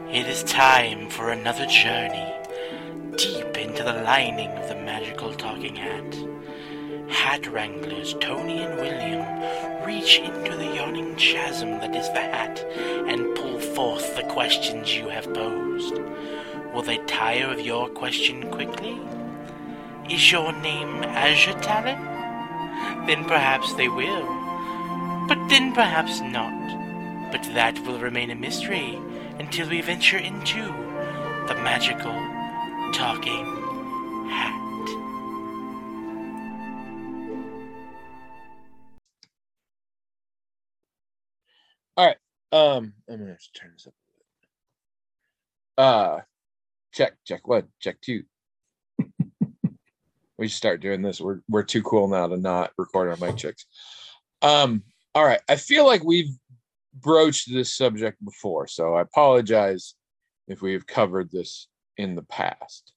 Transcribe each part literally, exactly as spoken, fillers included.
It is time for another journey deep into the lining of the magical talking hat. Hat wranglers Tony and William reach into the yawning chasm that is the hat and pull forth the questions you have posed. Will they tire of your question quickly? Is your name Azure Talon? Then perhaps they will, but then perhaps not. But that will remain a mystery until we venture into the magical talking hat. All right. Um, I'm gonna have to turn this up a bit. Uh, check, check one, check two. We should start doing this. We're we're too cool now to not record our mic checks. Um, all right. I feel like we've broached this subject before, so I apologize if we've covered this in the past.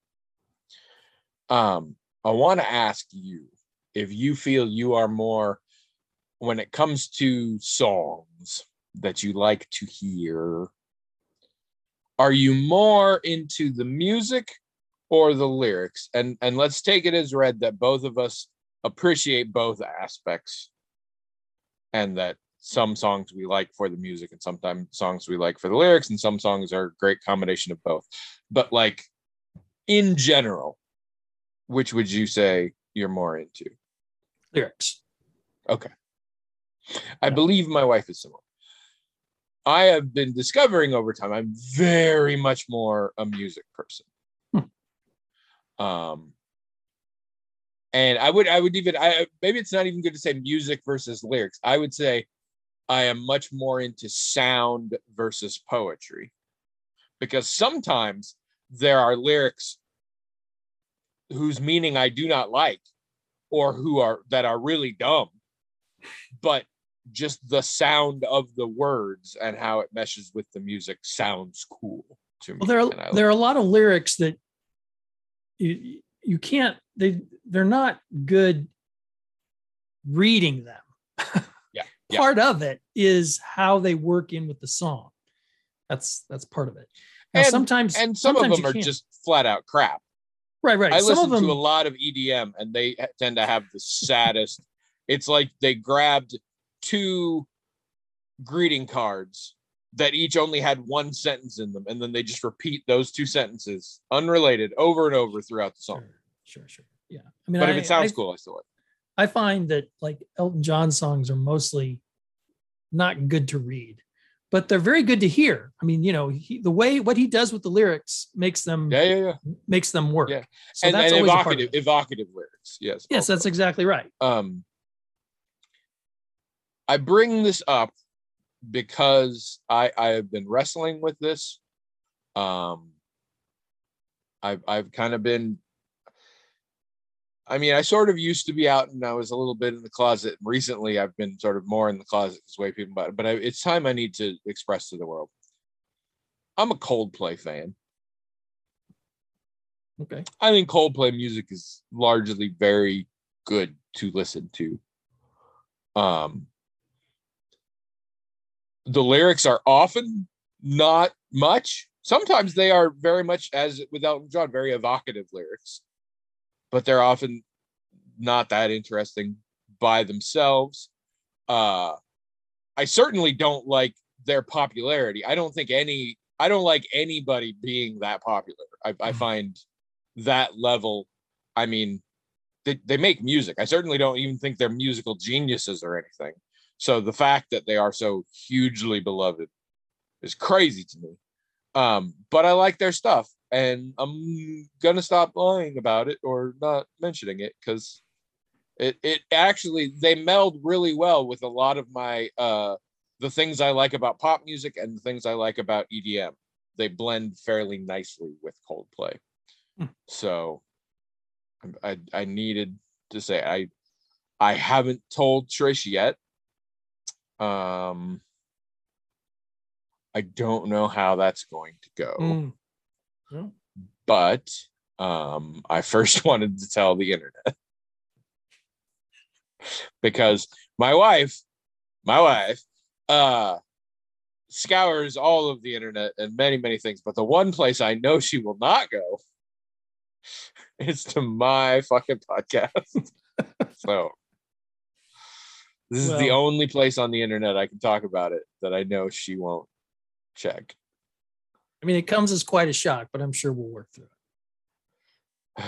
Um, I want to ask you if you feel you are more, when it comes to songs that you like to hear, are you more into the music or the lyrics? And and let's take it as read that both of us appreciate both aspects, and that some songs we like for the music and sometimes songs we like for the lyrics, and some songs are a great combination of both. But like in general, which would you say you're more into? Lyrics. Okay. I believe my wife is similar. I have been discovering over time I'm very much more a music person. Hmm. Um, and I would, I would even, I maybe it's not even good to say music versus lyrics. I would say I am much more into sound versus poetry, because sometimes there are lyrics whose meaning I do not like, or who are that are really dumb, but just the sound of the words and how it meshes with the music sounds cool to me. Well, there are there are a lot of lyrics that you you can't they they're not good reading them. Yeah, Part yeah. of it is how they work in with the song. That's that's part of it. Now, and sometimes and some sometimes of them are can't. just flat out crap. Right, right. I Some listen of them, to a lot of E D M, and they tend to have the saddest. It's like they grabbed two greeting cards that each only had one sentence in them, and then they just repeat those two sentences unrelated over and over throughout the song. Sure, sure, sure. Yeah. I mean, but I, if it sounds I, cool, I still like I find that like Elton John songs are mostly not good to read, but they're very good to hear. I mean, you know, he, the way what he does with the lyrics makes them yeah, yeah, yeah. makes them work. Yeah. So and, that's and always evocative, a part of it. evocative lyrics. Yes. Yes, also. that's exactly right. Um, I bring this up because I I have been wrestling with this. Um, I've I've kind of been. I mean, I sort of used to be out, and I was a little bit in the closet. Recently, I've been sort of more in the closet this way people, but but I, it's time I need to express to the world. I'm a Coldplay fan. Okay. I think Coldplay music is largely very good to listen to. Um, the lyrics are often not much. Sometimes they are very much, as with Elton John, very evocative lyrics, but they're often not that interesting by themselves. Uh, I certainly don't like their popularity. I don't think any, I don't like anybody being that popular. I, I find that level, I mean, they, they make music. I certainly don't even think they're musical geniuses or anything. So the fact that they are so hugely beloved is crazy to me. Um, but I like their stuff, and I'm gonna stop lying about it or not mentioning it, because it it actually they meld really well with a lot of my uh the things I like about pop music and the things I like about E D M. They blend fairly nicely with Coldplay. Hmm. So I I needed to say I I haven't told Trish yet. Um I don't know how that's going to go. Mm. Yeah. But um, I first wanted to tell the internet. Because my wife, my wife, uh, scours all of the internet and many, many things. But the one place I know she will not go is to my fucking podcast. So this is the Well- only place on the internet I can talk about it that I know she won't check. I mean, it comes as quite a shock, but I'm sure we'll work through it.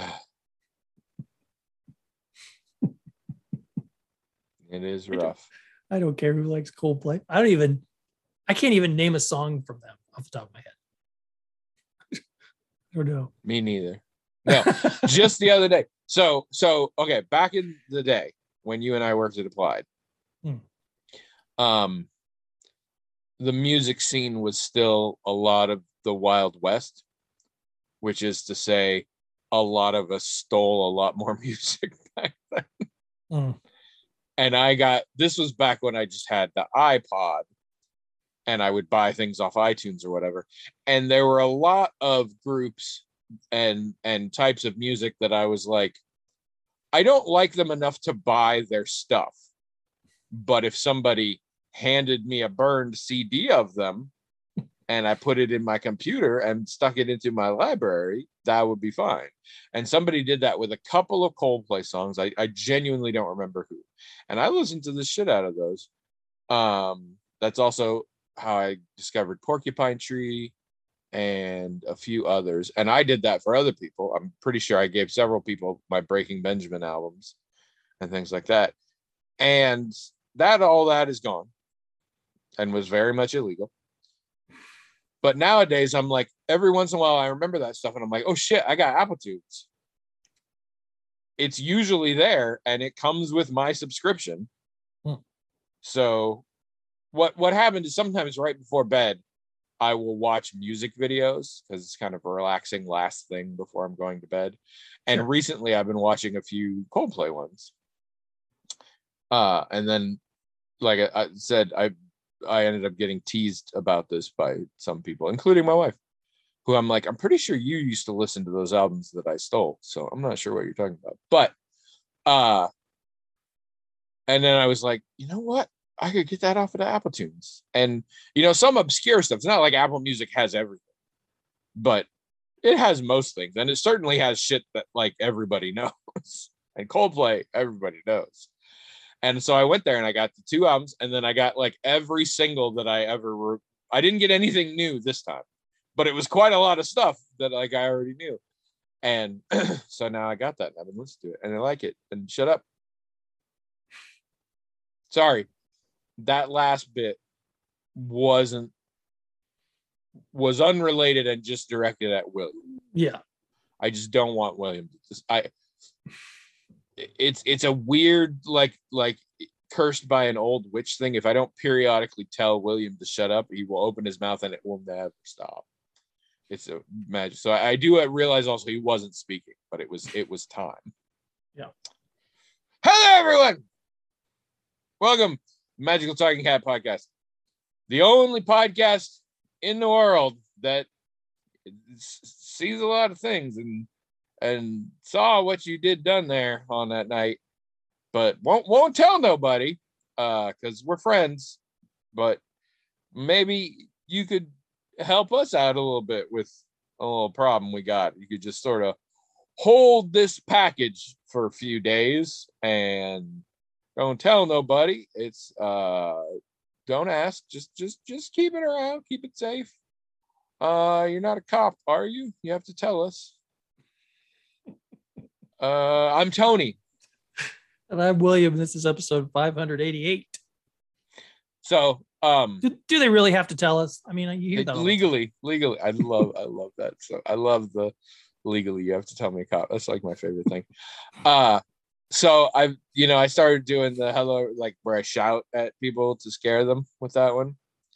It is rough. I don't care who likes Coldplay. I don't even, I can't even name a song from them off the top of my head. I don't know. Me neither. No, just the other day. So, so okay, back in the day when you and I worked at Applied, Hmm. um, the music scene was still a lot of the Wild West, which is to say, a lot of us stole a lot more music back then. Hmm. And I got, this was back when I just had the iPod and I would buy things off iTunes or whatever. And there were a lot of groups and and types of music that I was like, I don't like them enough to buy their stuff. But if somebody handed me a burned C D of them and I put it in my computer and stuck it into my library, that would be fine. And somebody did that with a couple of Coldplay songs. I, I genuinely don't remember who. And I listened to the shit out of those. Um, that's also how I discovered Porcupine Tree and a few others. And I did that for other people. I'm pretty sure I gave several people my Breaking Benjamin albums and things like that. And that all that is gone and was very much illegal. But nowadays, I'm like, every once in a while, I remember that stuff and I'm like, oh shit, I got Apple Tunes. It's usually there and it comes with my subscription. Hmm. So what what happened is sometimes right before bed, I will watch music videos because it's kind of a relaxing last thing before I'm going to bed. And Sure. recently I've been watching a few Coldplay ones. Uh, and then, like I, I said, I I ended up getting teased about this by some people, including my wife, who I'm like, I'm pretty sure you used to listen to those albums that I stole. So I'm not sure what you're talking about. But uh and then I was like, you know what? I could get that off of the Apple Tunes. And you know, some obscure stuff. It's not like Apple Music has everything, but it has most things. And it certainly has shit that like everybody knows. And Coldplay, everybody knows. And so I went there and I got the two albums, and then I got like every single that I ever re- I didn't get anything new this time, but it was quite a lot of stuff that like I already knew. And so now I got that and I've been listening to it and I like it. And shut up. Sorry. That last bit wasn't was unrelated and just directed at William. Yeah. I just don't want William to just I it's it's a weird like like cursed by an old witch thing. If I don't periodically tell William to shut up, he will open his mouth and it will never stop. It's a magic. So I, I do realize also he wasn't speaking, but it was it was time. Yeah. Hello everyone. Welcome to Magical Talking Cat Podcast. The only podcast in the world that sees a lot of things and and saw what you did done there on that night, but won't won't tell nobody uh because we're friends. But maybe you could help us out a little bit with a little problem we got. You could just sort of hold this package for a few days and don't tell nobody. It's uh don't ask, just just just keep it around, keep it safe. Uh you're not a cop, are you? You have to tell us. Uh, I'm Tony. And I'm William. This is episode five eighty-eight. So, um, Do, do they really have to tell us? I mean, you hear that all the time. legally, legally, I love, I love that. So I love the legally. You have to tell me a cop. That's like my favorite thing. Uh, so I, you know, I started doing the hello, like where I shout at people to scare them with that one.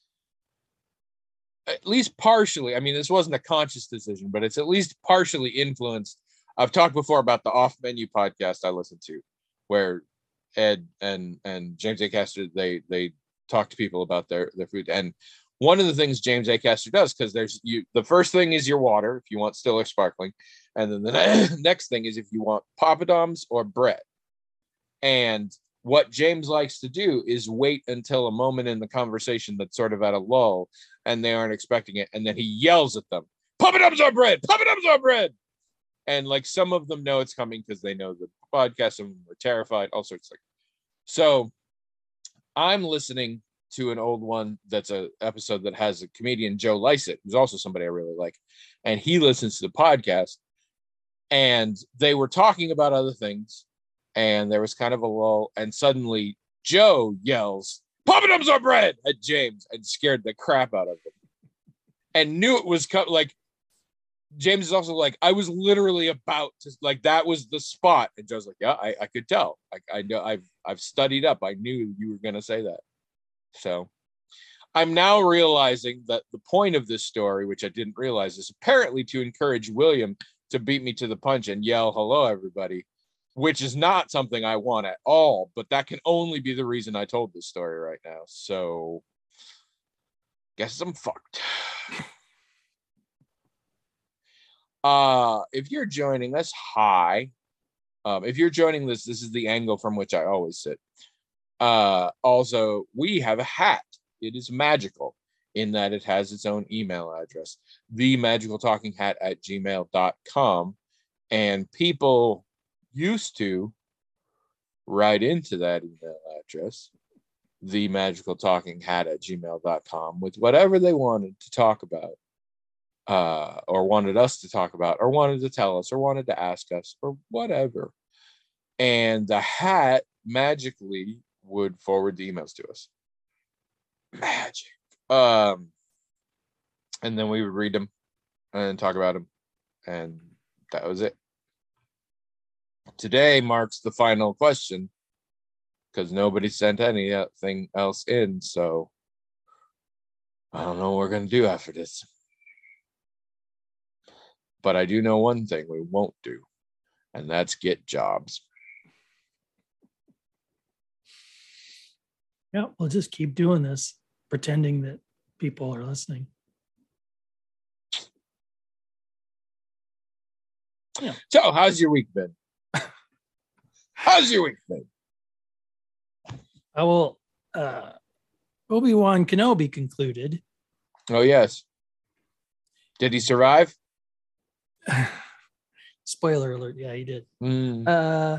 At least partially. I mean, this wasn't a conscious decision, but it's at least partially influenced. I've talked before about the Off Menu podcast I listen to, where Ed and and James A. Caster they they talk to people about their their food. And one of the things James A. Caster does, because there's you the first thing is your water if you want still or sparkling, and then the next thing is if you want poppadoms or bread. And what James likes to do is wait until a moment in the conversation that's sort of at a lull and they aren't expecting it. And then he yells at them, "Puppet Ups on bread, Puppet Ups on bread." And like some of them know it's coming because they know the podcast, some of them are terrified, all sorts of things. So I'm listening to an old one that's a episode that has a comedian, Joe Lycett, who's also somebody I really like. And he listens to the podcast. And they were talking about other things. And there was kind of a lull. And suddenly Joe yells, "Puppet Ups on bread" at James, and scared the crap out of him. And knew it was co- like, James is also like, I was literally about to, like, that was the spot. And Joe's like, yeah, I, I could tell. I, I know I've, I've studied up. I knew you were going to say that. So I'm now realizing that the point of this story, which I didn't realize, is apparently to encourage William to beat me to the punch and yell, "Hello, everybody," which is not something I want at all, but that can only be the reason I told this story right now. So guess I'm fucked. Uh, if you're joining us, hi. Um, if you're joining this, this is the angle from which I always sit. Uh, also, we have a hat. It is magical in that it has its own email address, the magical talking hat at gmail dot com. And people used to write into that email address, the magical talking hat at gmail dot com, with whatever they wanted to talk about. Uh, or wanted us to talk about, or wanted to tell us, or wanted to ask us, or whatever. And the hat magically would forward the emails to us. Magic. Um, and then we would read them and talk about them. And that was it. Today marks the final question because nobody sent anything else in. So I don't know what we're going to do after this. But I do know one thing we won't do, and that's get jobs. Yeah, we'll just keep doing this, pretending that people are listening. Yeah. So, how's your week been? How's your week been? I will. Uh, Obi-Wan Kenobi concluded. Oh, yes. Did he survive? Spoiler alert. Yeah, he did. Mm. Uh,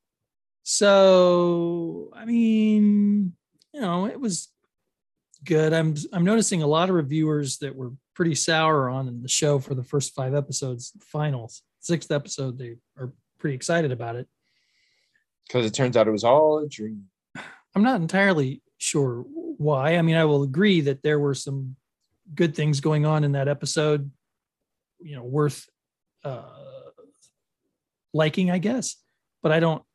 so, I mean, you know, it was good. I'm I'm noticing a lot of reviewers that were pretty sour on the show for the first five episodes. Finals, sixth episode, they are pretty excited about it. Because it turns out it was all a dream. I'm not entirely sure why. I mean, I will agree that there were some good things going on in that episode, you know, worth uh, liking, I guess. But I don't,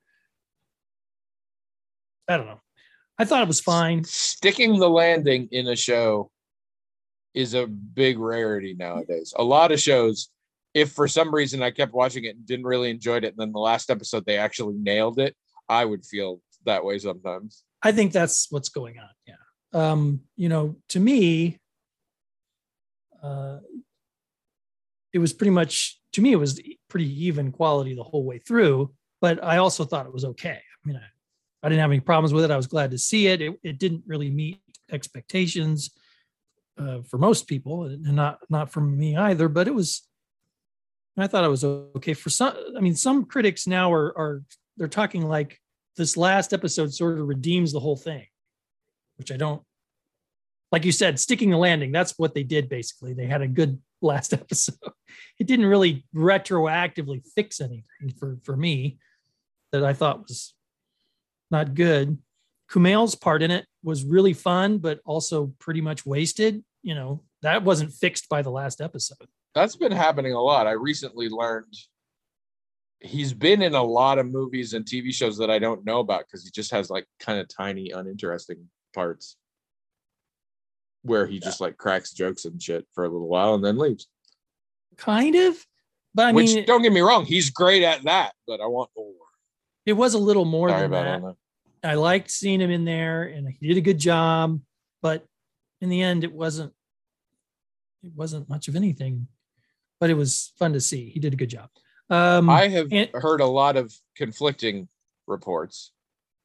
I don't know. I thought it was fine. Sticking the landing in a show is a big rarity nowadays. A lot of shows, if for some reason I kept watching it and didn't really enjoy it, and then the last episode they actually nailed it, I would feel that way sometimes. I think that's what's going on. Yeah. Um, you know, to me, uh, it was pretty much, to me, it was pretty even quality the whole way through, but I also thought it was okay. I mean, I, I didn't have any problems with it. I was glad to see it. It, it didn't really meet expectations uh, for most people, and not, not for me either, but it was, I thought it was okay for some. I mean, some critics now are, are they're talking like this last episode sort of redeems the whole thing, which I don't, like you said, sticking the landing. That's what they did. Basically, they had a good last episode. It didn't really retroactively fix anything for, for me that I thought was not good. Kumail's part in it was really fun, but also pretty much wasted. You know, that wasn't fixed by the last episode. That's been happening a lot. I recently learned he's been in a lot of movies and T V shows that I don't know about because he just has like kind of tiny, uninteresting parts where he yeah. just like cracks jokes and shit for a little while and then leaves. Kind of. But I Which, mean, don't get me wrong, he's great at that, but I want more. It was a little more Sorry than about that. that. I liked seeing him in there and he did a good job, but in the end, it wasn't, it wasn't much of anything, but it was fun to see. He did a good job. Um, I have and, heard a lot of conflicting reports.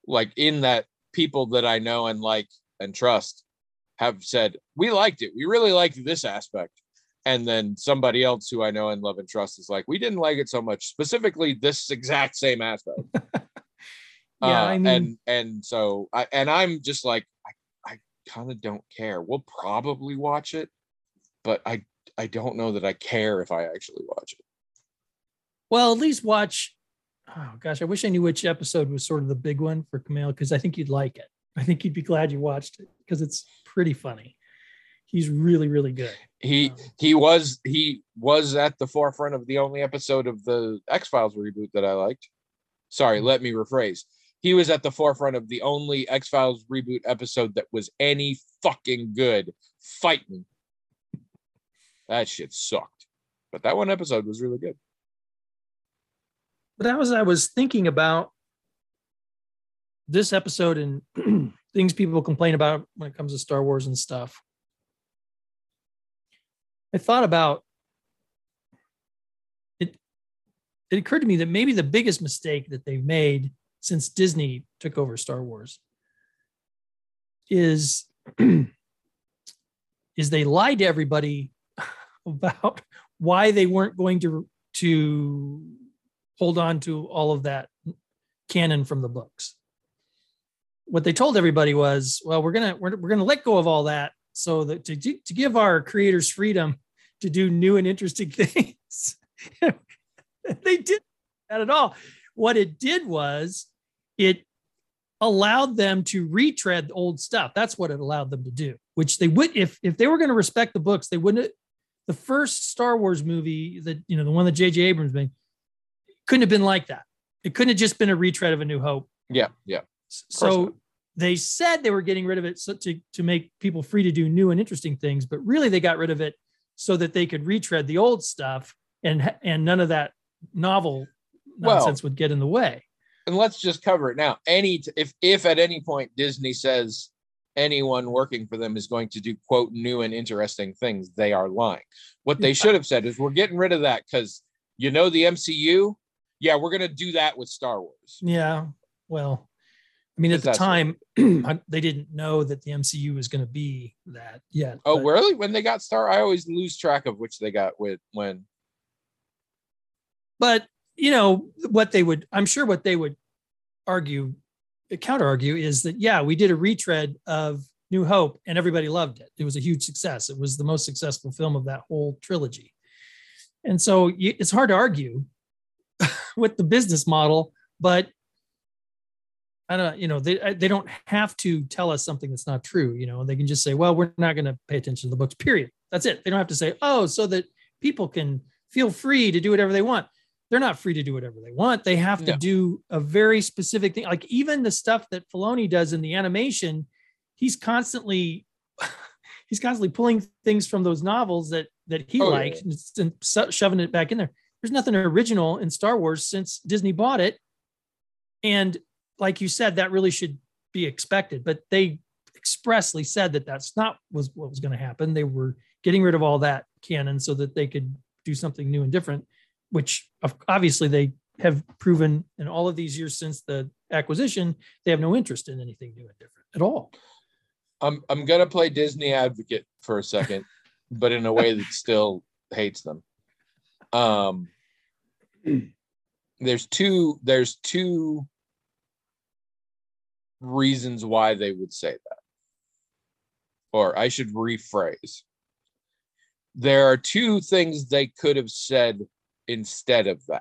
like in that people that I know and like and trust have said, we liked it. We really liked this aspect. And then somebody else who I know and love and trust is like, we didn't like it so much, specifically this exact same aspect. Yeah, uh, I mean, and and so I and I'm just like, I, I kind of don't care. We'll probably watch it, but I I don't know that I care if I actually watch it. well, at least watch. Oh gosh, I wish I knew which episode was sort of the big one for Kumail, because I think you'd like it. I think you'd be glad you watched it because it's pretty funny. He's really, really good. He Um, he was he was at the forefront of the only episode of the X-Files reboot that I liked. Sorry, let me rephrase. He was at the forefront of the only X-Files reboot episode that was any fucking good. Fight me. That shit sucked. But that one episode was really good. but that was I was thinking about this episode and things people complain about when it comes to Star Wars and stuff. I thought about it. It occurred to me that maybe the biggest mistake that they've made since Disney took over Star Wars is, is they lied to everybody about why they weren't going to, to hold on to all of that canon from the books. What they told everybody was, well, we're gonna we're, we're gonna let go of all that so that to, to give our creators freedom to do new and interesting things. They didn't that at all. What it did was it allowed them to retread old stuff. That's what it allowed them to do, which they would, if if they were going to respect the books, they wouldn't. The first Star Wars movie, that you know, the one that J J Abrams made, couldn't have been like that. It couldn't have just been a retread of A New Hope. Yeah, yeah. So they said they were getting rid of it so to, to make people free to do new and interesting things, but really they got rid of it so that they could retread the old stuff, and and none of that novel nonsense well, would get in the way. And let's just cover it now. Any if if at any point Disney says anyone working for them is going to do quote new and interesting things, they are lying. What they yeah. should have said is, we're getting rid of that because you know the M C U. Yeah, we're going to do that with Star Wars. Yeah, well, I mean, at the time, they didn't know that the M C U was going to be that yet. Oh, but, really? When they got Star, I always lose track of which they got with when. But, you know, what they would, I'm sure what they would argue, counter argue is that, yeah, we did a retread of New Hope and everybody loved it. It was a huge success. It was the most successful film of that whole trilogy. And so it's hard to argue with the business model, but I don't, you know, they they don't have to tell us something that's not true. You know, they can just say, well, we're not going to pay attention to the books, period. That's it. They don't have to say, oh, so that people can feel free to do whatever they want. They're not free to do whatever they want. They have to no. do a very specific thing. Like even the stuff that Filoni does in the animation, he's constantly, he's constantly pulling things from those novels that, that he oh, liked yeah. and, and shoving it back in there. There's nothing original in Star Wars since Disney bought it. And like you said, that really should be expected, but they expressly said that that's not was what was going to happen. They were getting rid of all that canon so that they could do something new and different, which obviously they have proven in all of these years since the acquisition, they have no interest in anything new and different at all. I'm, I'm going to play Disney advocate for a second, but in a way that still hates them. Um, there's two, there's two reasons why they would say that. Or I should rephrase. There are two things they could have said instead of that,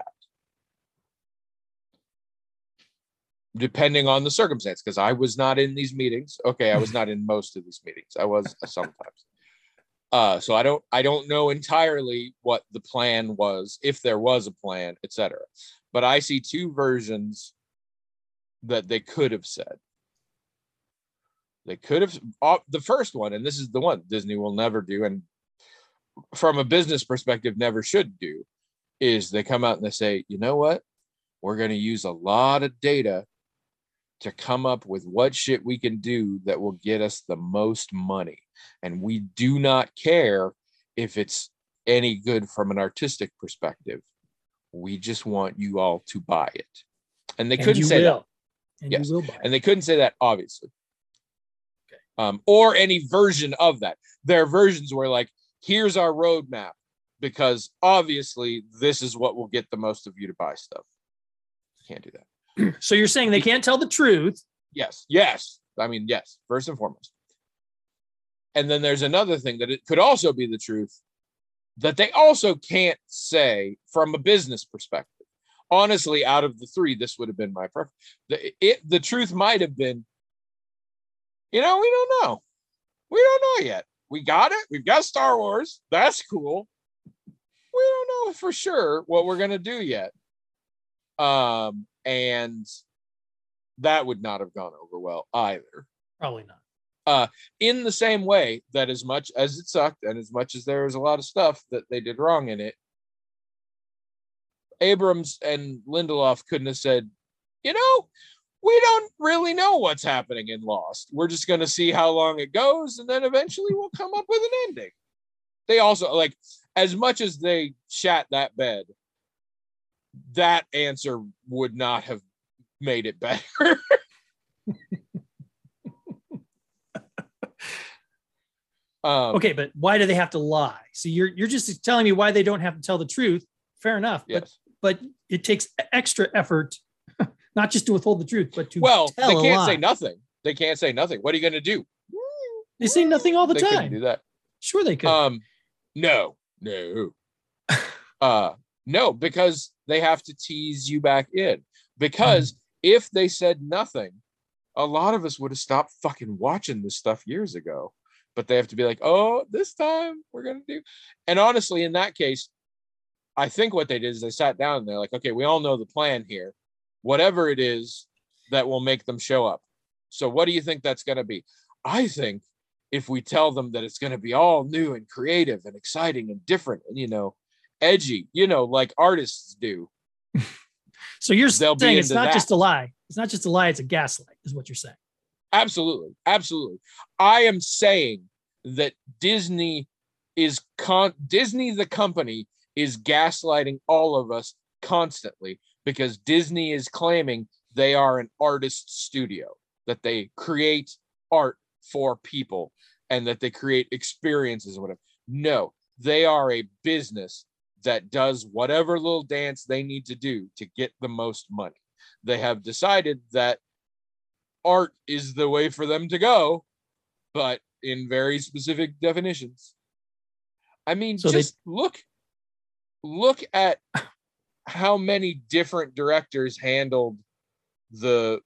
depending on the circumstance, because I was not in these meetings. Okay, I was not in most of these meetings. I was sometimes. Uh, so I don't I don't know entirely what the plan was, if there was a plan, et cetera. But I see two versions that they could have said. They could have uh, the first one, and this is the one Disney will never do, and from a business perspective, never should do, is they come out and they say, you know what? We're going to use a lot of data to come up with what shit we can do that will get us the most money. And we do not care if it's any good from an artistic perspective. We just want you all to buy it. And they and couldn't say will. and Yes. you will buy And it. they couldn't say that, obviously. Okay. Um, or any version of that. Their versions were like, here's our roadmap, because obviously this is what will get the most of you to buy stuff. Can't do that. So you're saying they can't tell the truth. Yes. Yes. I mean, yes, first and foremost. And then there's another thing that it could also be the truth that they also can't say from a business perspective. Honestly, out of the three, this would have been my preference. The, it, the truth might have been, you know, we don't know. We don't know yet. We got it. We've got Star Wars. That's cool. We don't know for sure what we're going to do yet. Um, and that would not have gone over well either. Probably not. Uh, in the same way that as much as it sucked and as much as there was a lot of stuff that they did wrong in it, Abrams and Lindelof couldn't have said, you know, we don't really know what's happening in Lost. We're just going to see how long it goes, and then eventually we'll come up with an ending. They also, like, as much as they shat that bed, that answer would not have made it better. Um, Okay, but why do they have to lie? See, you're you're just telling me why they don't have to tell the truth. Fair enough. yes. But but it takes extra effort, not just to withhold the truth, but to Well, tell they a can't lie. say nothing. They can't say nothing. What are you going to do? They say nothing all the they couldn't time. do that. Sure, they could. Um, no, no, uh, no, because they have to tease you back in. Because Mm. if they said nothing, a lot of us would have stopped fucking watching this stuff years ago. But they have to be like, oh, this time we're gonna do. And honestly, in that case, I think what they did is they sat down and they're like, okay, we all know the plan here. Whatever it is that will make them show up. So what do you think that's gonna be? I think if we tell them that it's gonna be all new and creative and exciting and different and, you know, edgy, you know, like artists do. So you're they'll be saying it's into not that. just a lie. It's not just a lie. It's a gaslight, is what you're saying. Absolutely. Absolutely. I am saying that Disney is con Disney, the company, is gaslighting all of us constantly because Disney is claiming they are an artist studio, that they create art for people and that they create experiences and whatever. No, they are a business that does whatever little dance they need to do to get the most money. They have decided that art is the way for them to go, but in very specific definitions. I mean, So just they- look look at how many different directors handled the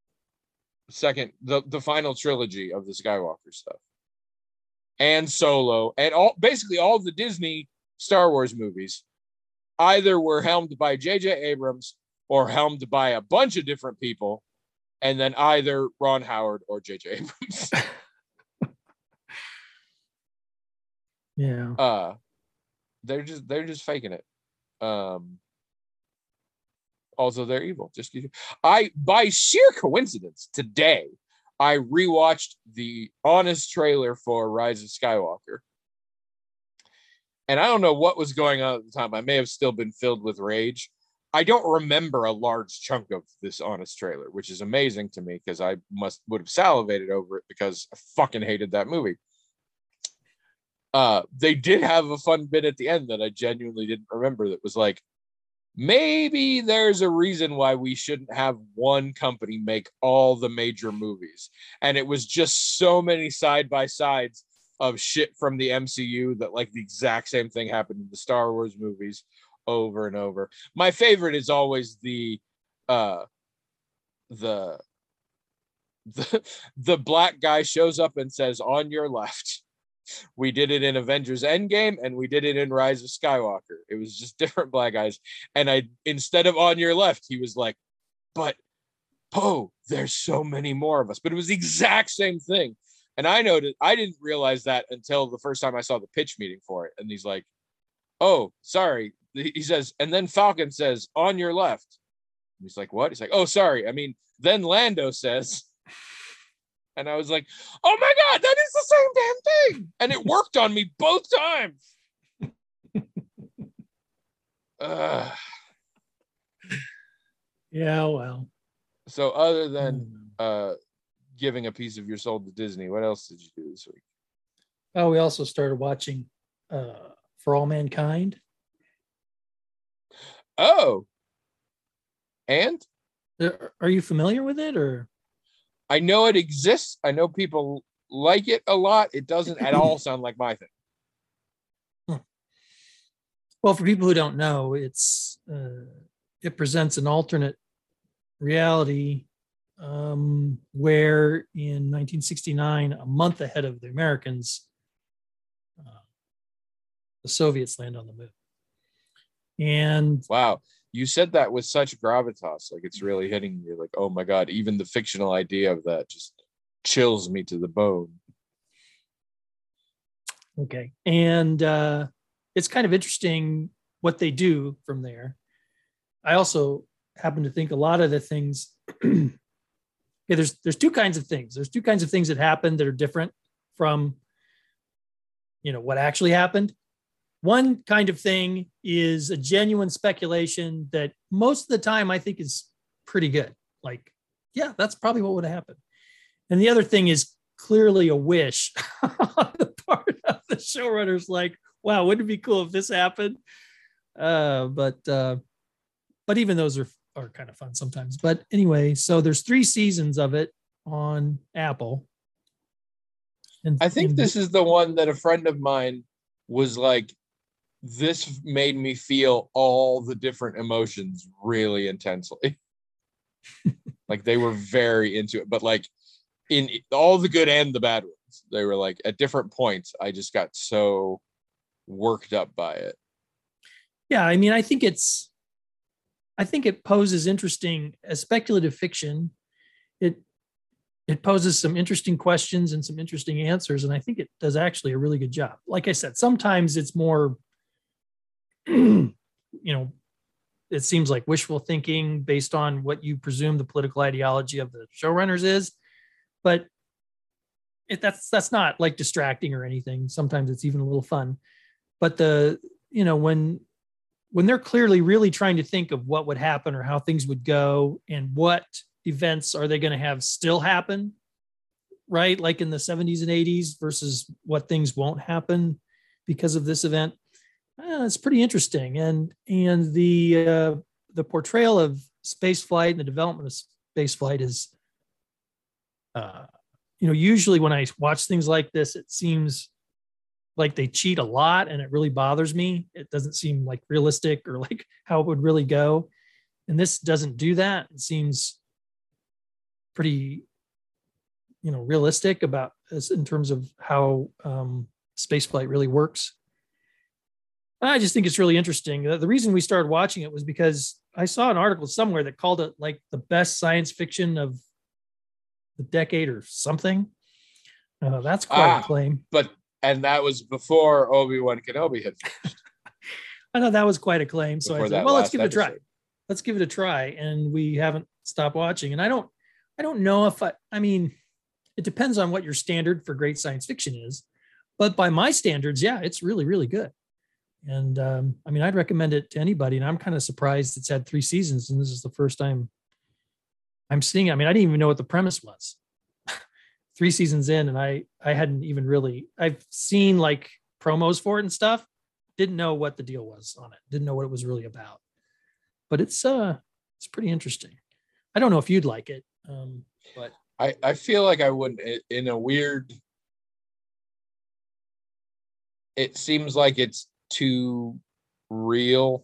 second the, the final trilogy of the Skywalker stuff. And Solo and all basically all of the Disney Star Wars movies either were helmed by J J Abrams or helmed by a bunch of different people. And then either Ron Howard or J J Abrams. Yeah. uh, they're just they're just faking it. Um, also, they're evil. Just I by sheer coincidence today, I rewatched the honest trailer for Rise of Skywalker, and I don't know what was going on at the time. I may have still been filled with rage. I don't remember a large chunk of this honest trailer, which is amazing to me because I must would have salivated over it because I fucking hated that movie. Uh, they did have a fun bit at the end that I genuinely didn't remember that was like, maybe there's a reason why we shouldn't have one company make all the major movies. And it was just so many side by sides of shit from the M C U that like the exact same thing happened in the Star Wars movies over and over. My favorite is always the uh the the the black guy shows up and says, on your left. We did it in Avengers Endgame and we did it in Rise of Skywalker. It was just different black guys. And I instead of on your left, he was like, but Poe, there's so many more of us. But it was the exact same thing. And I noted I didn't realize that until the first time I saw the pitch meeting for it. And he's like, oh, sorry. He says, and then Falcon says, on your left. And he's like, what? He's like, oh, sorry. I mean, then Lando says, and I was like, oh my God, that is the same damn thing. And it worked on me both times. uh, Yeah, well. So other than Hmm. uh, giving a piece of your soul to Disney, what else did you do this week? Oh, we also started watching uh, For All Mankind. Oh, and Uh, Are you familiar with it, or? I know it exists. I know people like it a lot. It doesn't at all sound like my thing. Well, for people who don't know, it's uh, it presents an alternate reality um, where in nineteen sixty-nine, a month ahead of the Americans, uh, the Soviets land on the moon. And Wow. You said that with such gravitas. Like it's really hitting me. Like, oh my God, even the fictional idea of that just chills me to the bone. okay, and uh, it's kind of interesting what they do from there. I also happen to think a lot of the things. Okay, there's there's two kinds of things. There's two kinds of things that happen that are different from, you know, what actually happened. One kind of thing is a genuine speculation that most of the time I think is pretty good. Like, yeah, that's probably what would have happened. And the other thing is clearly a wish on the part of the showrunners. Like, wow, wouldn't it be cool if this happened? Uh, but uh, but even those are are kind of fun sometimes. But anyway, so there's three seasons of it on Apple. And, I think and this is the one that a friend of mine was like, this made me feel all the different emotions really intensely. Like they were very into it, but like in all the good and the bad ones, they were like at different points. I just got so worked up by it. yeah, I mean, I think it's I think it poses interesting as speculative fiction. It it poses some interesting questions and some interesting answers, and I think it does actually a really good job. Like I said, sometimes it's more, you know, it seems like wishful thinking based on what you presume the political ideology of the showrunners is, but it, that's that's not like distracting or anything. Sometimes it's even a little fun. But the you know when when they're clearly really trying to think of what would happen or how things would go and what events are they going to have still happen, right? Like in the seventies and eighties versus what things won't happen because of this event. Uh, it's pretty interesting. And and the uh, the portrayal of space flight and the development of space flight is, uh, you know, usually when I watch things like this, it seems like they cheat a lot and it really bothers me. It doesn't seem like realistic or like how it would really go. And this doesn't do that. It seems pretty, you know, realistic about this in terms of how um, spaceflight really works. I just think it's really interesting. The reason we started watching it was because I saw an article somewhere that called it like the best science fiction of the decade or something. Uh, that's quite ah, a claim. But and that was before Obi-Wan Kenobi had finished. I know that was quite a claim. So before I said, well, let's give it a try. Let's give it a try. And we haven't stopped watching. And I don't, I don't know if I, I mean, it depends on what your standard for great science fiction is. But by my standards, yeah, it's really, really good. And um, I mean, I'd recommend it to anybody. And I'm kind of surprised it's had three seasons. And this is the first time I'm seeing it. I mean, I didn't even know what the premise was. Three seasons in, and I I hadn't even really I've seen like promos for it and stuff. Didn't know what the deal was on it. Didn't know what it was really about. But it's uh it's pretty interesting. I don't know if you'd like it, um, but I I feel like I wouldn't. In a weird, it seems like it's too real.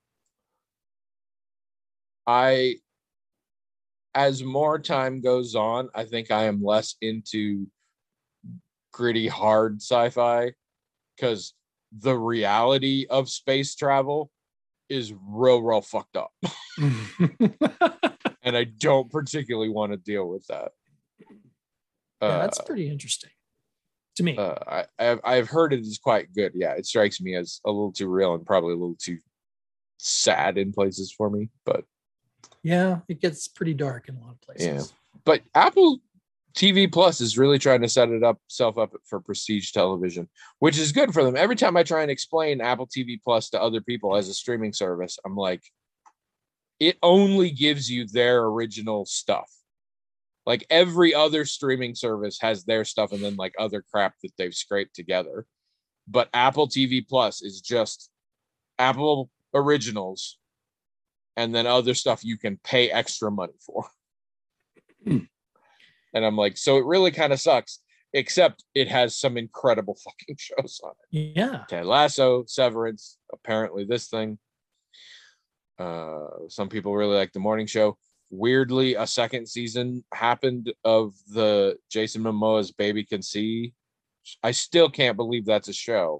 I. As more time goes on, I think I am less into gritty, hard sci-fi because the reality of space travel is real, real fucked up. And I don't particularly want to deal with that. Yeah, that's uh, pretty interesting to me. Uh, I, I've, I've heard it is quite good. Yeah, it strikes me as a little too real and probably a little too sad in places for me, but yeah, it gets pretty dark in a lot of places. Yeah, but Apple T V Plus is really trying to set it up self up for prestige television, which is good for them. Every time I try and explain Apple T V Plus to other people as a streaming service, I'm like, it only gives you their original stuff. Like every other streaming service has their stuff and then like other crap that they've scraped together. But Apple T V Plus is just Apple originals and then other stuff you can pay extra money for. And I'm like, so it really kind of sucks, except it has some incredible fucking shows on it. Yeah. Ted Lasso, Severance, apparently this thing. Uh, some people really like The Morning Show. Weirdly, a second season happened of the Jason Momoa's Baby Can See. I still can't believe that's a show.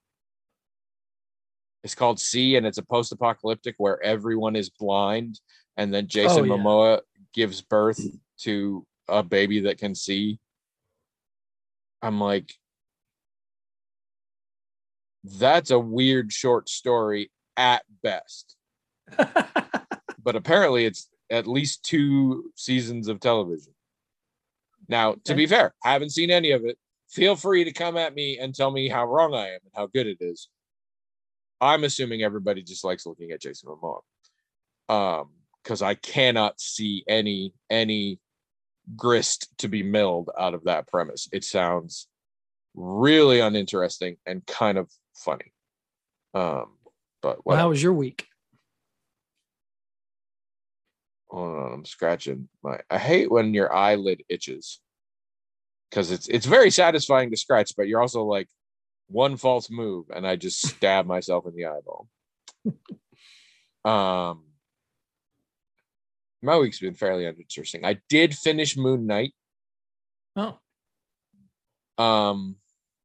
It's called See, and it's a post-apocalyptic where everyone is blind, and then Jason Oh, yeah. Momoa gives birth to a baby that can see. I'm like, that's a weird short story at best. But apparently it's at least two seasons of television. Now, okay. To be fair, I haven't seen any of it. Feel free to come at me and tell me how wrong I am and how good it is. I'm assuming everybody just likes looking at Jason Momoa. Um, because I cannot see any any grist to be milled out of that premise. It sounds really uninteresting and kind of funny. Um, but well, how was your week? Hold on, I'm scratching my. I hate when your eyelid itches because it's it's very satisfying to scratch, but you're also like one false move and I just stab myself in the eyeball. Um, my week's been fairly uninteresting. I did finish Moon Knight. Oh. Um,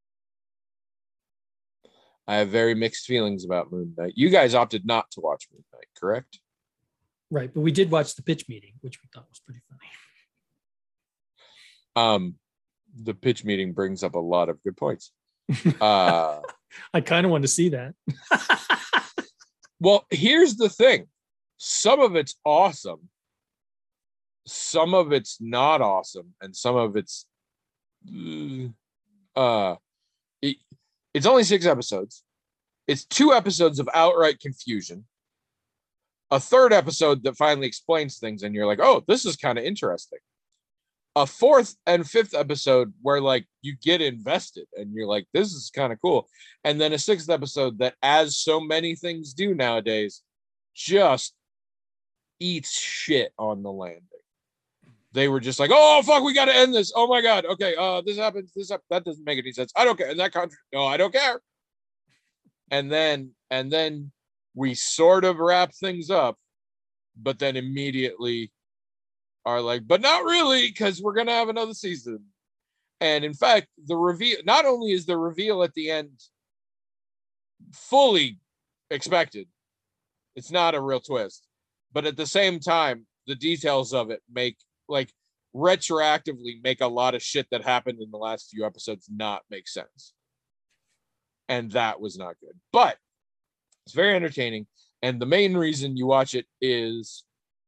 I have very mixed feelings about Moon Knight. You guys opted not to watch Moon Knight, correct? Right, but we did watch the pitch meeting, which we thought was pretty funny. Um, the pitch meeting brings up a lot of good points. Uh, I kind of want to see that. Well, here's the thing. Some of it's awesome. Some of it's not awesome. And some of it's uh it, it's only six episodes. It's two episodes of outright confusion. A third episode that finally explains things and you're like, oh, this is kind of interesting. A fourth and fifth episode where like you get invested and you're like, this is kind of cool. And then a sixth episode that, as so many things do nowadays, just eats shit on the landing. They were just like, oh fuck, we got to end this. Oh my god, okay, uh, this happens. This hap- that doesn't make any sense. I don't care. And that country, no, I don't care. And then and then we sort of wrap things up, but then immediately are like, but not really, because we're gonna have another season. And in fact, the reveal, not only is the reveal at the end fully expected, it's not a real twist, but at the same time, the details of it make like retroactively make a lot of shit that happened in the last few episodes not make sense. And that was not good, but it's very entertaining. And the main reason you watch it is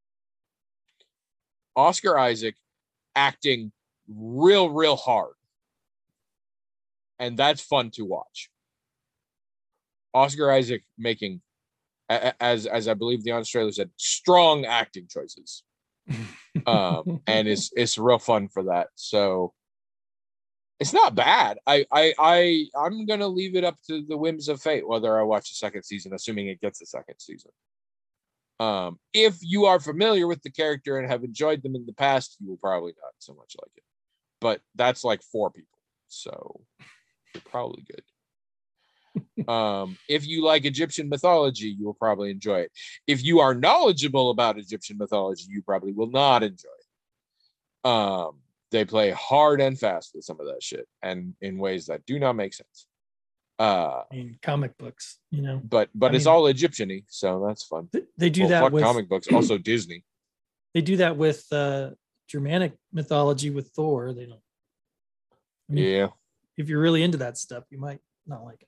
Oscar Isaac acting real, real hard. And that's fun to watch. Oscar Isaac making, as as I believe the Australian said, strong acting choices. um, and it's it's real fun for that. So it's not bad. I I I I'm gonna leave it up to the whims of fate whether I watch the second season, assuming it gets a second season. Um, if you are familiar with the character and have enjoyed them in the past, you will probably not so much like it. But that's like four people, so you're probably good. Um, if you like Egyptian mythology, you will probably enjoy it. If you are knowledgeable about Egyptian mythology, you probably will not enjoy it. Um, they play hard and fast with some of that shit, and in ways that do not make sense. Uh, I mean, comic books, you know. But but I it's mean, all Egyptian-y, so that's fun. They do well, that fuck with comic books, also Disney. They do that with uh, Germanic mythology with Thor. They don't. I mean, yeah. If you're really into that stuff, you might not like it.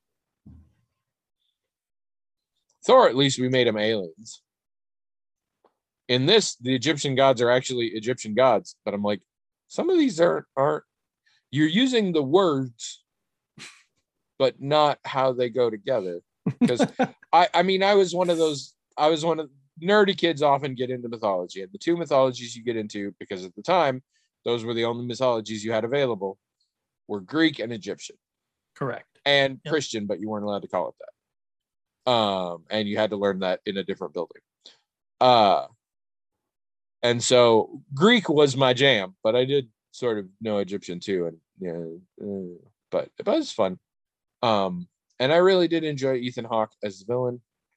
Thor, at least we made him aliens. In this, the Egyptian gods are actually Egyptian gods, but I'm like, some of these aren't aren't. You're using the words, but not how they go together. Because I, I mean, I was one of those. I was one of nerdy kids often get into mythology, and the two mythologies you get into, because at the time those were the only mythologies you had available, were Greek and Egyptian. Correct. And Yep. Christian, but you weren't allowed to call it that. Um, and you had to learn that in a different building. Uh, and so Greek was my jam, but I did sort of know Egyptian too, and yeah, uh, but it was fun. Um, and I really did enjoy Ethan Hawke as the villain.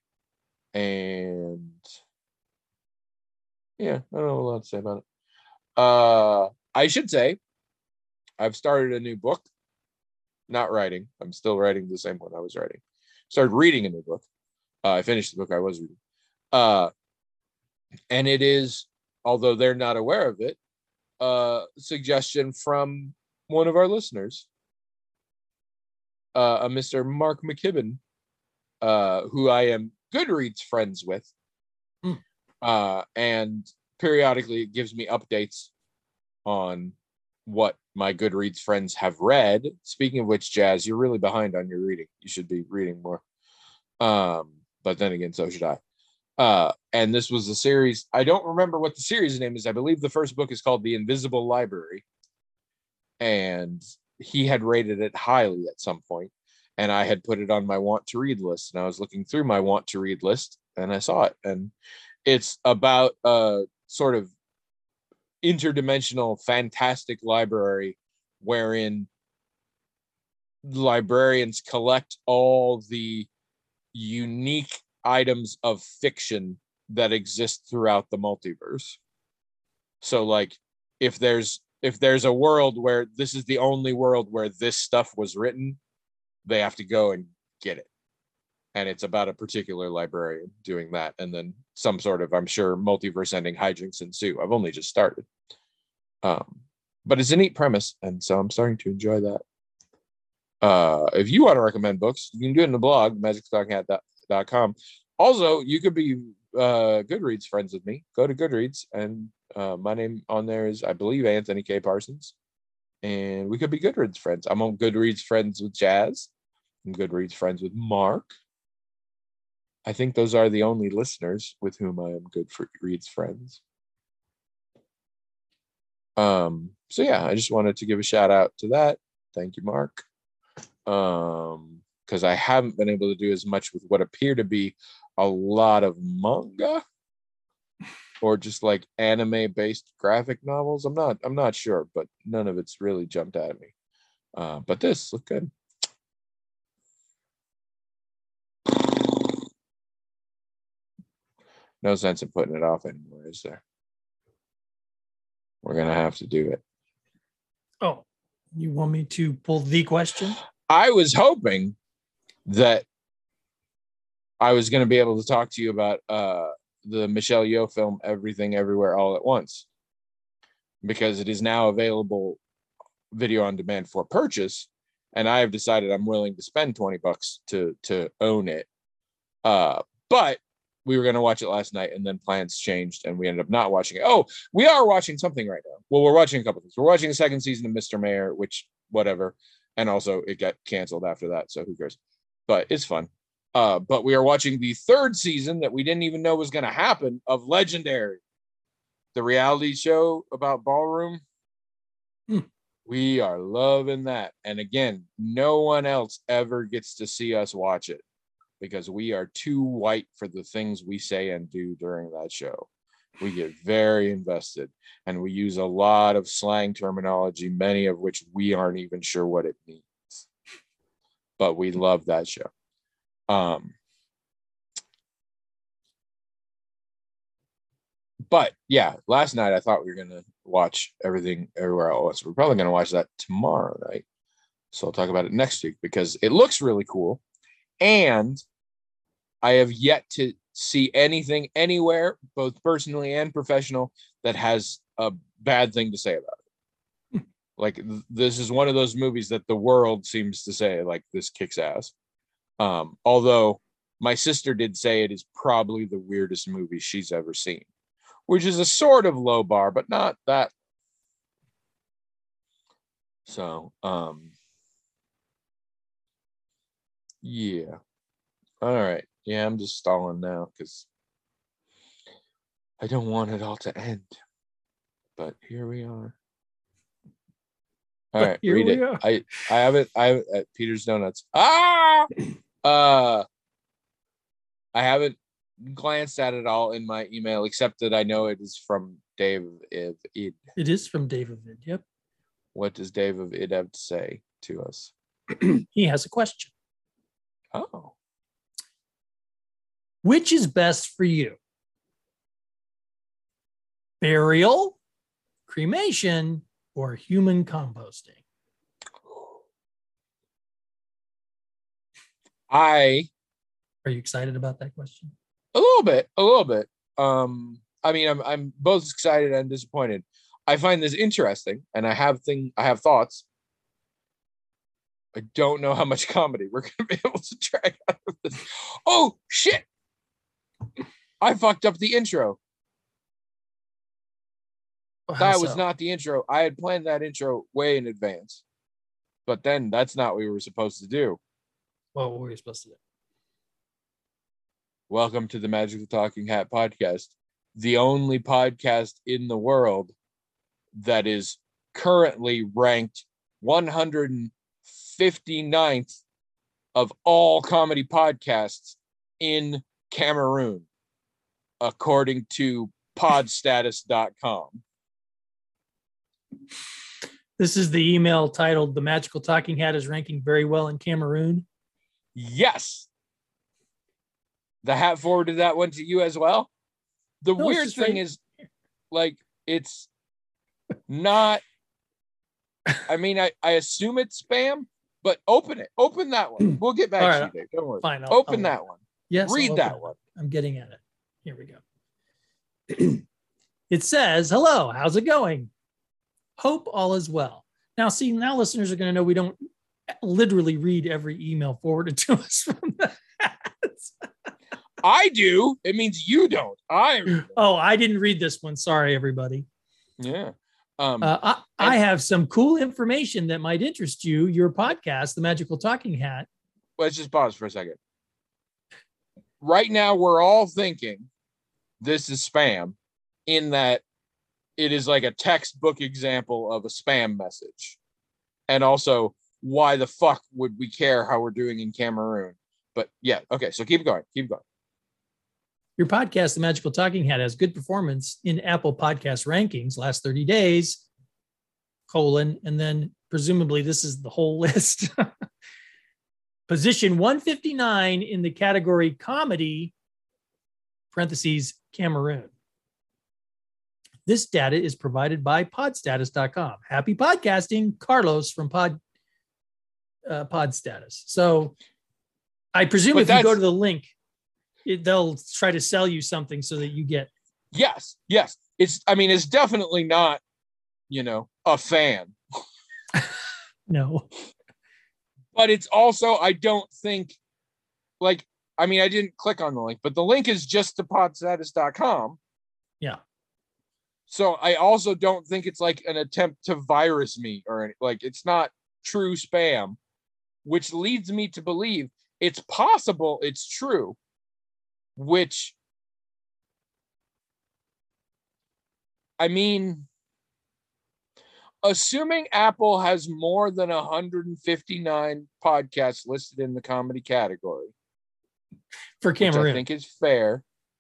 And yeah, I don't know a lot to say about it. Uh, I should say I've started a new book. Not writing. I'm still writing the same one I was writing. Started reading a new book. Uh, I finished the book I was reading. Uh, and it is, although they're not aware of it, a suggestion from one of our listeners, uh, a Mister Mark McKibben, uh, who I am Goodreads friends with. Mm. Uh, and periodically it gives me updates on what my Goodreads friends have read. Speaking of which, Jazz, you're really behind on your reading. You should be reading more. Um, but then again, so should I. Uh, and this was a series. I don't remember what the series name is. I believe the first book is called The Invisible Library. And he had rated it highly at some point, and I had put it on my want to read list. And I was looking through my want to read list, and I saw it. And it's about a sort of interdimensional fantastic library wherein librarians collect all the unique items of fiction that exist throughout the multiverse. So like if there's if there's a world where this is the only world where this stuff was written, they have to go and get it. And it's about a particular librarian doing that. And then some sort of, I'm sure, multiverse ending hijinks ensue. I've only just started. Um, but it's a neat premise. And so I'm starting to enjoy that. Uh, if you want to recommend books, you can do it in the blog, magic talking hat dot com. Also, you could be uh, Goodreads friends with me. Go to Goodreads, and uh, my name on there is, I believe, Anthony K. Parsons. And we could be Goodreads friends. I'm on Goodreads friends with Jazz. I'm Goodreads friends with Mark. I think those are the only listeners with whom I am Goodreads friends. Um, so yeah, I just wanted to give a shout out to that. Thank you, Mark. Um, because I haven't been able to do as much with what appear to be a lot of manga or just like anime-based graphic novels. I'm not, I'm not sure, but none of it's really jumped at me. Uh, but this looked good. No sense in putting it off anymore, is there? We're gonna have to do it. Oh, you want me to pull the question? I was hoping that I was going to be able to talk to you about uh, the Michelle Yeoh film, Everything Everywhere All at Once, because it is now available video on demand for purchase, and I have decided I'm willing to spend twenty bucks to to own it. Uh, but we were going to watch it last night, and then plans changed, and we ended up not watching it. Oh, we are watching something right now. Well, we're watching a couple things. We're watching the second season of Mister Mayor, which, whatever. And also, it got canceled after that, so who cares? But it's fun. Uh, but we are watching the third season that we didn't even know was going to happen of Legendary, the reality show about ballroom. Hmm. We are loving that. And again, no one else ever gets to see us watch it because we are too white for the things we say and do during that show. We get very invested, and we use a lot of slang terminology, many of which we aren't even sure what it means. But we love that show. Um, but yeah, last night I thought we were going to watch Everything Everywhere All at Once. We're probably going to watch that tomorrow night. So I'll talk about it next week because it looks really cool. And I have yet to see anything anywhere, both personally and professional, that has a bad thing to say about it. Like, th- this is one of those movies that the world seems to say, like, this kicks ass. Um, although my sister did say it is probably the weirdest movie she's ever seen, which is a sort of low bar, but not that. So, um, yeah. All right. Yeah, I'm just stalling now because I don't want it all to end, but here we are. All But right, here read we it. are. I I have it. I have it at Peter's Donuts. Ah, uh, I haven't glanced at it all in my email, except that I know it is from Dave of Id. It is from David. Yep. What does Dave of Id have to say to us? He has a question. Oh, Which is best for you? Burial, cremation, or human composting? I Are you excited about that question? a little bit, a little bit. Um, I mean, I'm I'm both excited and disappointed. I find this interesting, and I have thing I have thoughts. I don't know how much comedy we're gonna be able to drag out of this. Oh shit! I fucked up the intro. Well, how That was so? not the intro. I had planned that intro way in advance, but then that's not what we were supposed to do. What were we supposed to do? Welcome to the Magical Talking Hat podcast, the only podcast in the world that is currently ranked one hundred fifty-ninth of all comedy podcasts in Cameroon, according to podstatus dot com. This is the email titled "The Magical Talking Hat is ranking very well in Cameroon." Yes. The hat forwarded that one to you as well. The No, it's weird just thing right- is, like, it's not. I mean, I, I assume it's spam, but open it. Open that one. We'll get back All to right. you, Dave. Don't worry. Fine. I'll- Open I'll- that one. Yes. I'll Read open that it. one. I'm getting at it. Here we go. It says, "Hello, how's it going? Hope all is well." Now, see, now listeners are going to know we don't literally read every email forwarded to us from the hats. I do. It means you don't. I read it. Oh, I didn't read this one. Sorry, everybody. Yeah. Um, Uh, I, and- I have some cool information that might interest you. Your podcast, The Magical Talking Hat. let's just pause for a second. Right now, we're all thinking this is spam, in that it is like a textbook example of a spam message. And also, why the fuck would we care how we're doing in Cameroon? But yeah, okay, so keep going, keep going. Your podcast, The Magical Talking Hat, has good performance in Apple Podcast rankings last thirty days, colon, and then presumably this is the whole list. Position one fifty-nine in the category comedy, parentheses, Cameroon. This data is provided by podstatus dot com. Happy podcasting, Carlos from Pod uh, Podstatus. So I presume But if you go that's- to the link, it, they'll try to sell you something so that you get. Yes, yes. It's, I mean, it's definitely not, you know, a fan. No. But it's also, I don't think, like, I mean, I didn't click on the link, but the link is just to podstatus dot com. Yeah. So I also don't think it's like an attempt to virus me or any, like, it's not true spam, which leads me to believe it's possible it's true, which, I mean, assuming Apple has more than one hundred fifty-nine podcasts listed in the comedy category, For which I Cameroon. think is fair,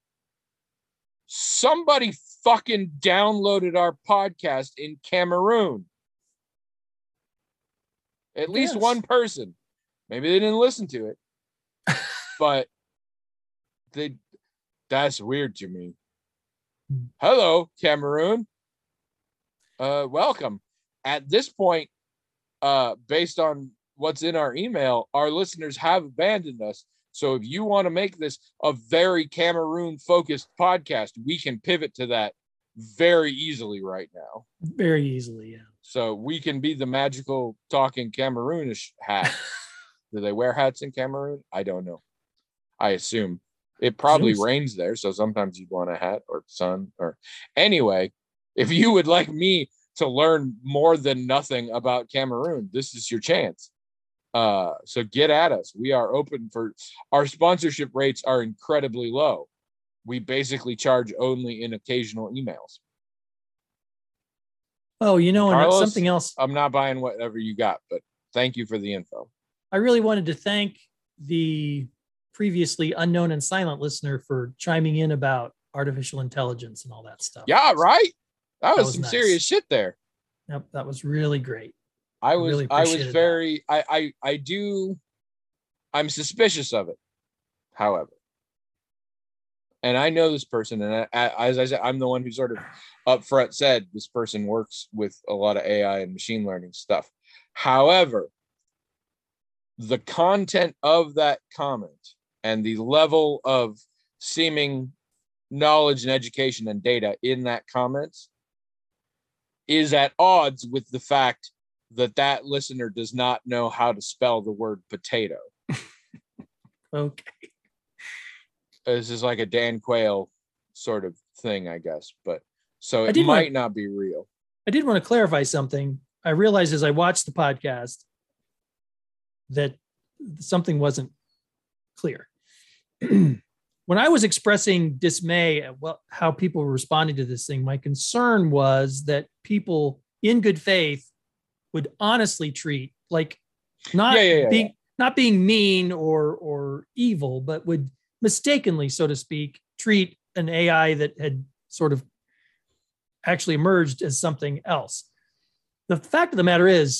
somebody fucking downloaded our podcast in Cameroon. At least Yes. one person. Maybe they didn't listen to it, but they that's weird to me. Hello, Cameroon. Uh, welcome. At this point, uh, based on what's in our email, our listeners have abandoned us. So if you want to make this a very Cameroon focused podcast, we can pivot to that very easily right now. Very easily, yeah. So we can be the magical talking Cameroonish hat. Do they wear hats in Cameroon? I don't know. I assume it probably Assume so. rains there, so sometimes you'd want a hat or sun or anyway. If you would like me to learn more than nothing about Cameroon, this is your chance. Uh, so get at us. We are open for our sponsorship rates are incredibly low. we basically charge only in occasional emails. Oh, you know, and Carlos, something else. I'm not buying whatever you got, but thank you for the info. I really wanted to thank the previously unknown and silent listener for chiming in about artificial intelligence and all that stuff. Yeah, right. That was, That was some nice. serious shit there. Yep, that was really great. I was really I was appreciated very I, I I do I'm suspicious of it, however. And I know this person, and I, I, as I said, I'm the one who sort of upfront said this person works with a lot of A I and machine learning stuff. However, the content of that comment and the level of seeming knowledge and education and data in that comment is at odds with the fact that that listener does not know how to spell the word potato. Okay. This is like a Dan Quayle sort of thing, I guess. But so I it did might want- not be real. I did want to clarify something. I realized as I watched the podcast that something wasn't clear. When I was expressing dismay at what, how people were responding to this thing, my concern was that people in good faith would honestly treat, like, not Yeah, yeah, yeah, being yeah. not being mean or or evil, but would mistakenly, so to speak, treat an A I that had sort of actually emerged as something else. The fact of the matter is,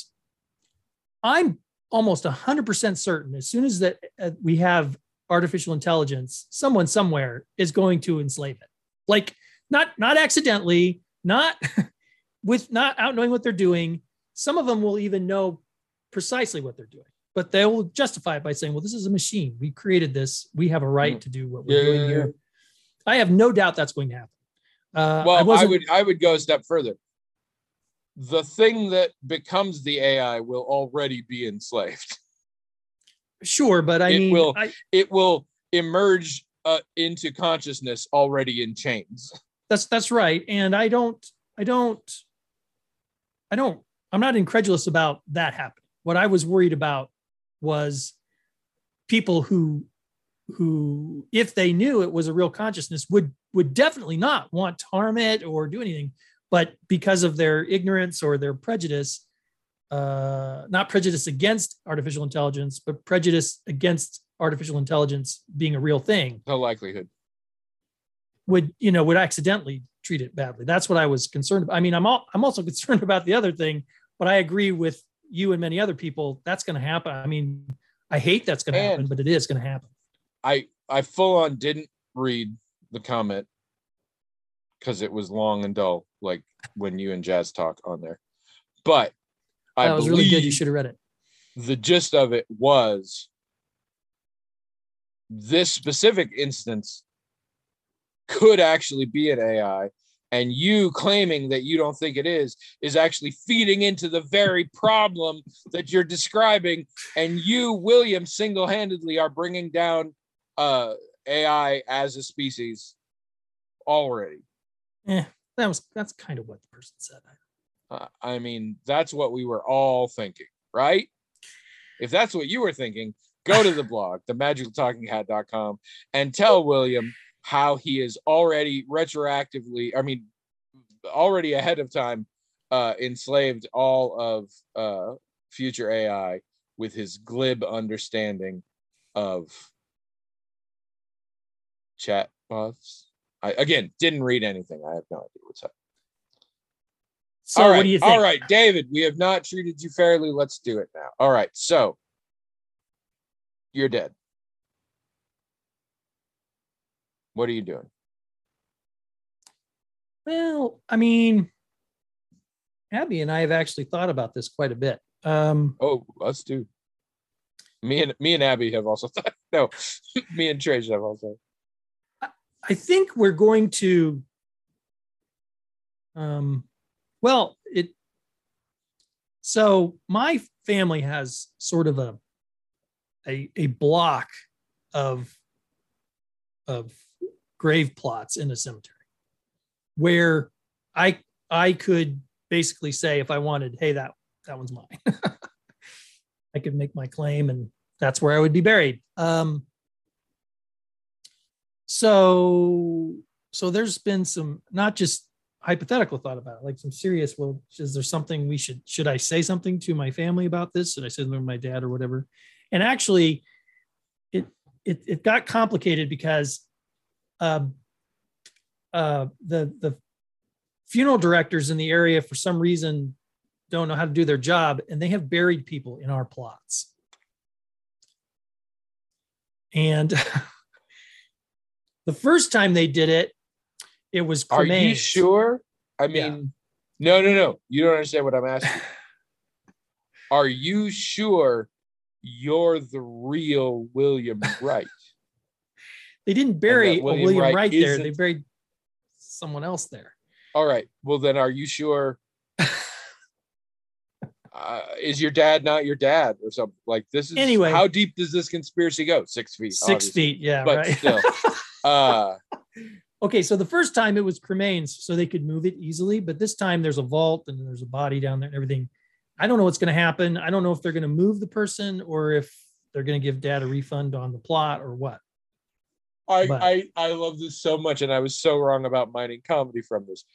I'm almost one hundred percent certain as soon as that uh, we have artificial intelligence, someone somewhere is going to enslave it. Like, not not accidentally, not with not out knowing what they're doing. Some of them will even know precisely what they're doing, but they will justify it by saying, well, this is a machine. We created this. We have a right to do what we're Yeah, doing yeah, here. I have no doubt that's going to happen. Uh, Well, I, wasn't- would I would go a step further. The thing that becomes the A I will already be enslaved. Sure, but I It mean, will- I, It will emerge uh, into consciousness already in chains. that's that's right. And I don't, I don't, I don't, I'm not incredulous about that happening. What I was worried about was people who, who, if they knew it was a real consciousness, would would definitely not want to harm it or do anything, but because of their ignorance or their prejudice, uh, not prejudice against artificial intelligence, but prejudice against artificial intelligence being a real thing, The likelihood. would, you know, would accidentally treat it badly. That's what I was concerned about. I mean, I'm all, I'm also concerned about the other thing, but I agree with you and many other people. That's going to happen. I mean, I hate that's going to And- happen, but it is going to happen. I I full on didn't read the comment because it was long and dull, like when you and Jazz talk on there. But I That was believe really good. You should have read it. the gist of it was this specific instance could actually be an A I, and you claiming that you don't think it is is actually feeding into the very problem that you're describing, and you, William, single-handedly are bringing down uh A I as a species already. Eh, that was, that's kind of what the person said. Uh, I mean, that's what we were all thinking, right? If that's what you were thinking, go to the blog, the magical talking hat dot com, and tell William how he is already retroactively, I mean, already ahead of time, uh, enslaved all of uh, future A I with his glib understanding of chat bots. I, again, didn't read anything. I have no idea what's up. So all right, what do you think? all right, David, we have not treated you fairly. Let's do it now. All right, so you're dead. What are you doing? Well, I mean, Abby and I have actually thought about this quite a bit. Um, Oh, us too. Me and me and Abby have also thought. No, me and Trace have also. I think we're going to, um, well, it, so my family has sort of a, a, a block of, of grave plots in a cemetery where I, I could basically say, if I wanted, hey, that, that one's mine. I could make my claim and that's where I would be buried. Um, so so there's been some not just hypothetical thought about it, like some serious, well, is there something we should should I say something to my family about this? Should I say something to my dad or whatever? And actually it it it got complicated because um uh the the funeral directors in the area for some reason don't know how to do their job, and they have buried people in our plots. And the first time they did it, it was cremains. Are you sure? I mean, yeah. no, no, no. You don't understand what I'm asking. Are you sure you're the real William Wright? They didn't bury William, William Wright, Wright there. They buried someone else there. All right. Well, then are you sure? Uh, is your dad not your dad or something? Like, this is anyway. How deep does this conspiracy go? Six feet. Six obviously. feet, yeah, but right. Still, uh, okay, so the first time it was cremains, so they could move it easily. But this time there's a vault and there's a body down there and everything. I don't know what's going to happen. I don't know if they're going to move the person or if they're going to give Dad a refund on the plot or what. I but, I I love this so much, and I was so wrong about mining comedy from this.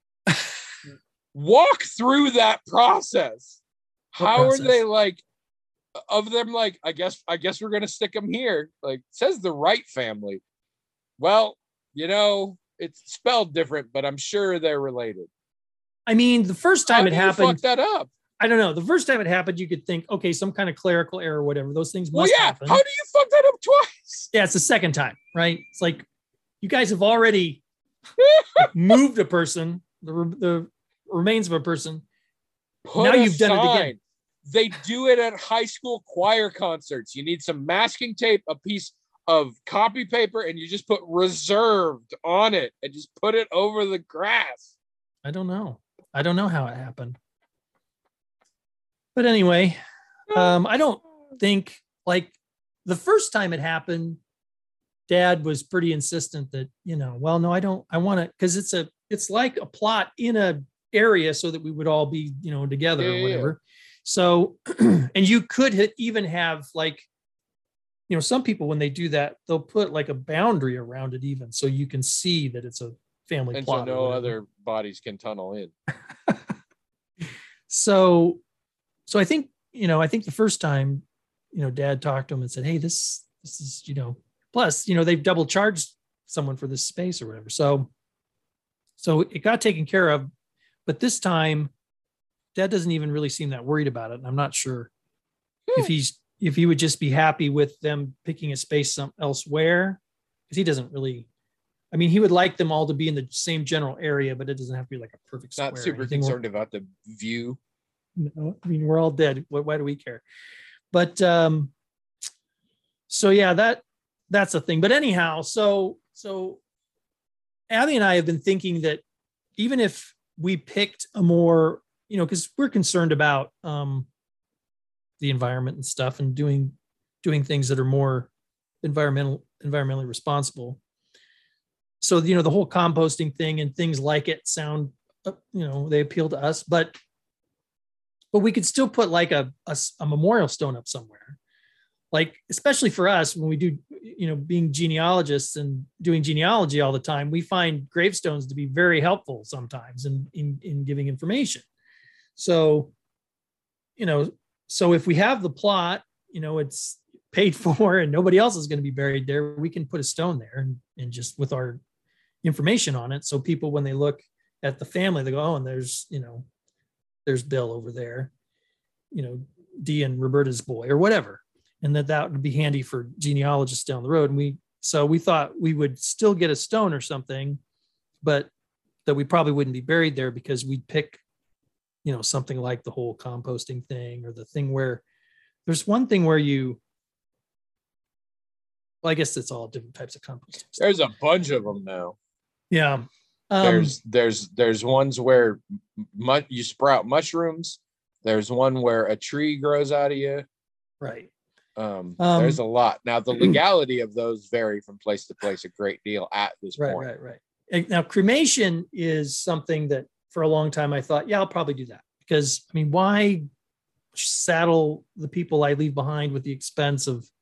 Walk through that process. How process? Are they like of them? Like, I guess, I guess we're gonna stick them here. Like, it says the Wright family. Well, you know, it's spelled different, but I'm sure they're related. I mean, the first time How it do happened, you fuck that up. I don't know. The first time it happened, you could think, okay, some kind of clerical error, or whatever. Those things must well, yeah. happen. How do you fuck that up twice? Yeah, it's the second time, right? It's like you guys have already moved a person, the the remains of a person. Put now you've sign. done it again. They do it at high school choir concerts. You need some masking tape, a piece of copy paper, and you just put reserved on it and just put it over the grass. I don't know. I don't know how it happened. But anyway, um, I don't think, like, the first time it happened, Dad was pretty insistent that, you know, well, no, I don't, I want to, because it's a, it's like a plot in a area so that we would all be, you know, together yeah, or whatever. Yeah. So, and you could hit, even have like, you know, some people, when they do that, they'll put like a boundary around it even, so you can see that it's a family and plot. So no other bodies can tunnel in. so, so I think, you know, I think the first time, you know, Dad talked to him and said, hey, this, this is, you know, plus, you know, they've double charged someone for this space or whatever. So, so it got taken care of, but this time Dad doesn't even really seem that worried about it. And I'm not sure hmm. if he's, if he would just be happy with them picking a space some elsewhere, because he doesn't really, I mean, he would like them all to be in the same general area, but it doesn't have to be like a perfect square. Not super concerned about the view. No, I mean, we're all dead. Why, why do we care? But, um, so yeah, that, that's a thing. But anyhow, so, so Abby and I have been thinking that even if we picked a more, you know, because we're concerned about um, the environment and stuff, and doing doing things that are more environmental environmentally responsible. So, you know, the whole composting thing and things like it sound, uh, you know, they appeal to us, but but we could still put like a, a a memorial stone up somewhere, like especially for us when we do, you know, being genealogists and doing genealogy all the time, we find gravestones to be very helpful sometimes in in, in giving information. So, you know, so if we have the plot, you know, it's paid for and nobody else is going to be buried there, we can put a stone there and, and just with our information on it. So people, when they look at the family, they go, oh, and there's, you know, there's Bill over there, you know, Dee and Roberta's boy or whatever. And that that would be handy for genealogists down the road. And we, so we thought we would still get a stone or something, but that we probably wouldn't be buried there, because we'd pick, you know, something like the whole composting thing, or the thing where there's one thing where you, well, I guess it's all different types of composting. There's a bunch of them now. Yeah. Um, there's, there's, there's ones where mu- you sprout mushrooms. There's one where a tree grows out of you. Right. Um, um, there's a lot. Now, the legality of those vary from place to place a great deal at this right, point. Right, right, right. Now, cremation is something that for a long time I thought, yeah, I'll probably do that, because I mean, why saddle the people I leave behind with the expense of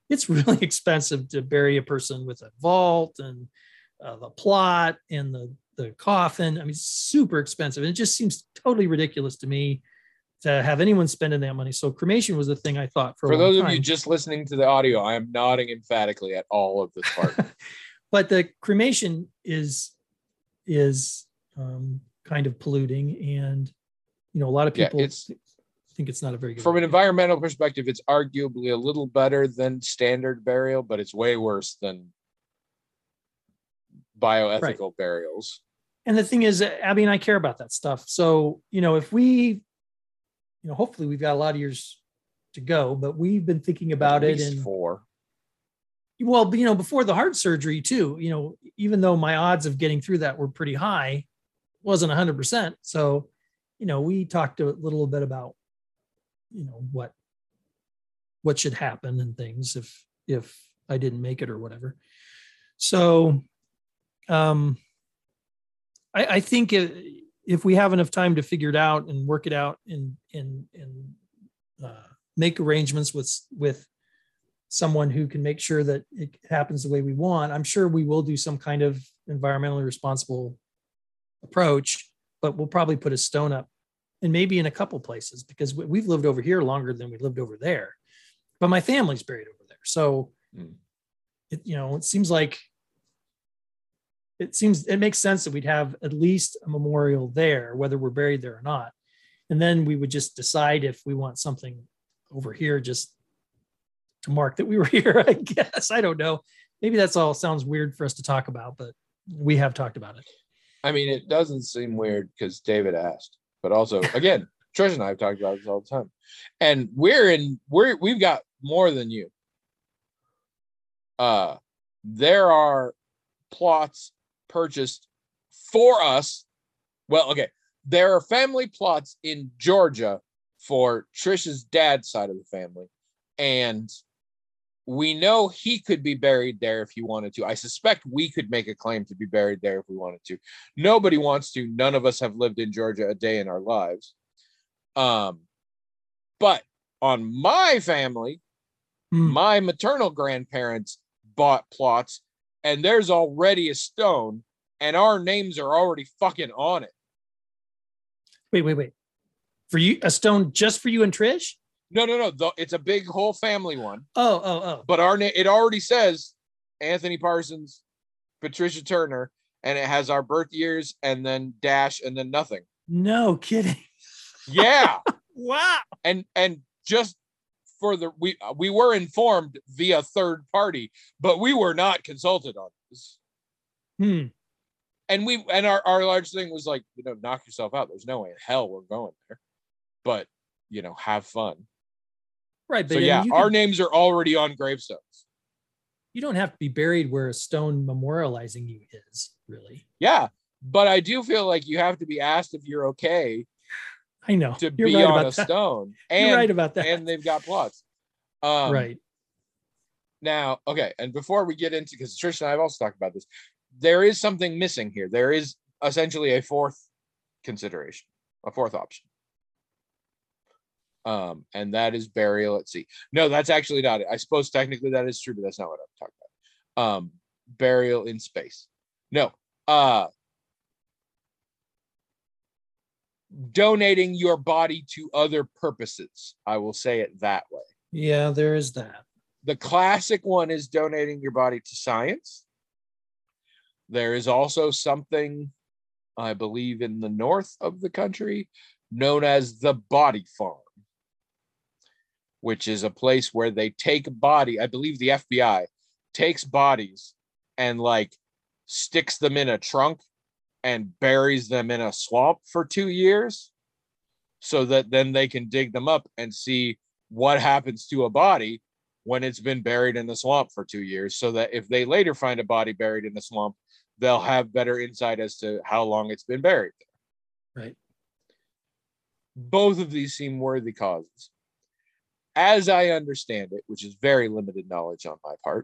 it's really expensive to bury a person with a vault and uh, the plot and the the coffin. I mean, it's super expensive. It just seems totally ridiculous to me to have anyone spending that money. So cremation was the thing I thought for, For a long those time. of you just listening to the audio, I am nodding emphatically at all of this part. But the cremation is is um, kind of polluting, and you know a lot of people Yeah, it's, think it's not a very good. from an idea. environmental perspective, it's arguably a little better than standard burial, but it's way worse than bioethical Right. burials. And the thing is, Abby and I care about that stuff. So you know, if we, you know, hopefully we've got a lot of years to go, but we've been thinking about At it least and four. well, you know, before the heart surgery too, you know, even though my odds of getting through that were pretty high, wasn't one hundred percent. So, you know, we talked a little bit about, you know, what what should happen and things if if I didn't make it or whatever. So, um, I, I think if, if we have enough time to figure it out and work it out and and and uh, make arrangements with with someone who can make sure that it happens the way we want, I'm sure we will do some kind of environmentally responsible approach, but we'll probably put a stone up and maybe in a couple places because we've lived over here longer than we lived over there, but my family's buried over there. So, Mm. it, you know, it seems like it seems, it makes sense that we'd have at least a memorial there, whether we're buried there or not. And then we would just decide if we want something over here, just to mark that we were here, I guess. I don't know. Maybe that's all sounds weird for us to talk about, but we have talked about it. I mean, it doesn't seem weird because David asked, but also, again, Trish and I have talked about this all the time, and we're in, we're we've got more than you. Uh, there are plots purchased for us. Well, okay, there are family plots in Georgia for Trish's dad's side of the family, and we know he could be buried there if he wanted to. I suspect we could make a claim to be buried there if we wanted to. Nobody wants to. None of us have lived in Georgia a day in our lives. Um, but on my family, Hmm. my maternal grandparents bought plots, and there's already a stone, and our names are already fucking on it. Wait, wait, wait. For you, a stone just for you and Trish? No, no, no. The, it's a big whole family one. Oh, oh, oh. But our name, it already says Anthony Parsons, Patricia Turner, and it has our birth years and then dash and then nothing. No kidding. Yeah. Wow. And and just for the we we were informed via third party, but we were not consulted on this. Hmm. And we and our, our large thing was like, you know, knock yourself out. There's no way in hell we're going there. But you know, have fun. Right. But So I mean, yeah, you our could- names are already on gravestones. you don't have to be buried where a stone memorializing you is, really. Yeah, but I do feel like you have to be asked if you're okay I know. to You're be right on about a that. stone. And, You're right about that. and they've got plots. Um, right. Now, okay, and before we get into, because Trish and I have also talked about this, there is something missing here. There is essentially a fourth consideration, a fourth option. Um, and that is burial at sea. No, that's actually not it. I suppose technically that is true, but that's not what I'm talking about. Um, burial in space. No. Uh, donating your body to other purposes. I will say it that way. Yeah, there is that. The classic one is donating your body to science. There is also something, I believe, in the north of the country known as the body farm, which is a place where they take a body. I believe the F B I takes bodies and like sticks them in a trunk and buries them in a swamp for two years so that then they can dig them up and see what happens to a body when it's been buried in the swamp for two years, so that if they later find a body buried in the swamp, they'll have better insight as to how long it's been buried there. Right. Both of these seem worthy causes. As I understand it, which is very limited knowledge on my part,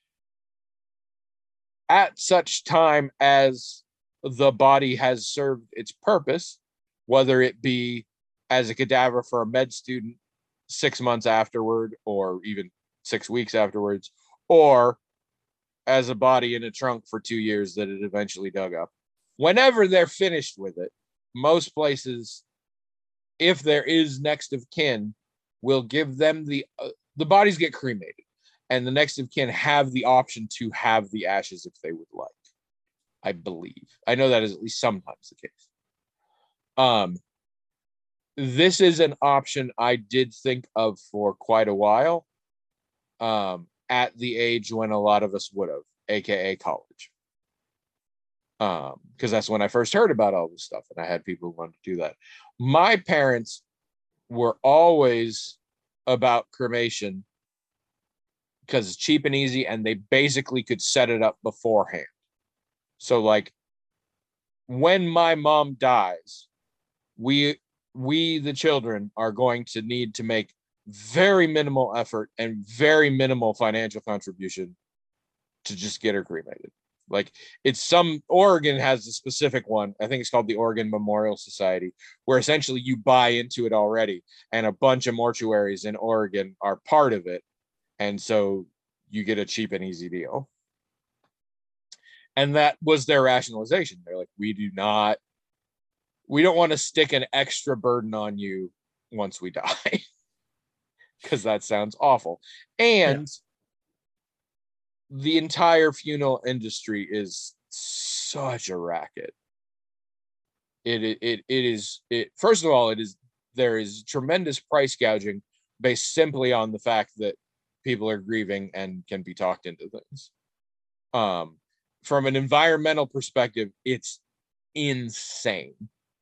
at such time as the body has served its purpose, whether it be as a cadaver for a med student six months afterward, or even six weeks afterwards, or as a body in a trunk for two years that it eventually dug up. Whenever they're finished with it, most places, if there is next of kin, will give them the uh, the bodies get cremated, and the next of kin have the option to have the ashes if they would like. I believe. I know that is at least sometimes the case. Um, this is an option I did think of for quite a while, um, at the age when a lot of us would have, aka college. Um, because that's when I first heard about all this stuff, and I had people who wanted to do that. My parents were always about cremation because it's cheap and easy, and they basically could set it up beforehand. So, like, when my mom dies, we we the children are going to need to make very minimal effort and very minimal financial contribution to just get her cremated. Like, it's some Oregon has a specific one. I think it's called the Oregon Memorial Society, where essentially you buy into it already, and a bunch of mortuaries in Oregon are part of it, and so you get a cheap and easy deal. And that was their rationalization. They're like, we do not, we don't want to stick an extra burden on you once we die, because that sounds awful. And yeah. the entire funeral industry is such a racket. It, it, it, it is, it, first of all, it is, there is tremendous price gouging based simply on the fact that people are grieving and can be talked into things. Um, From an environmental perspective, it's insane.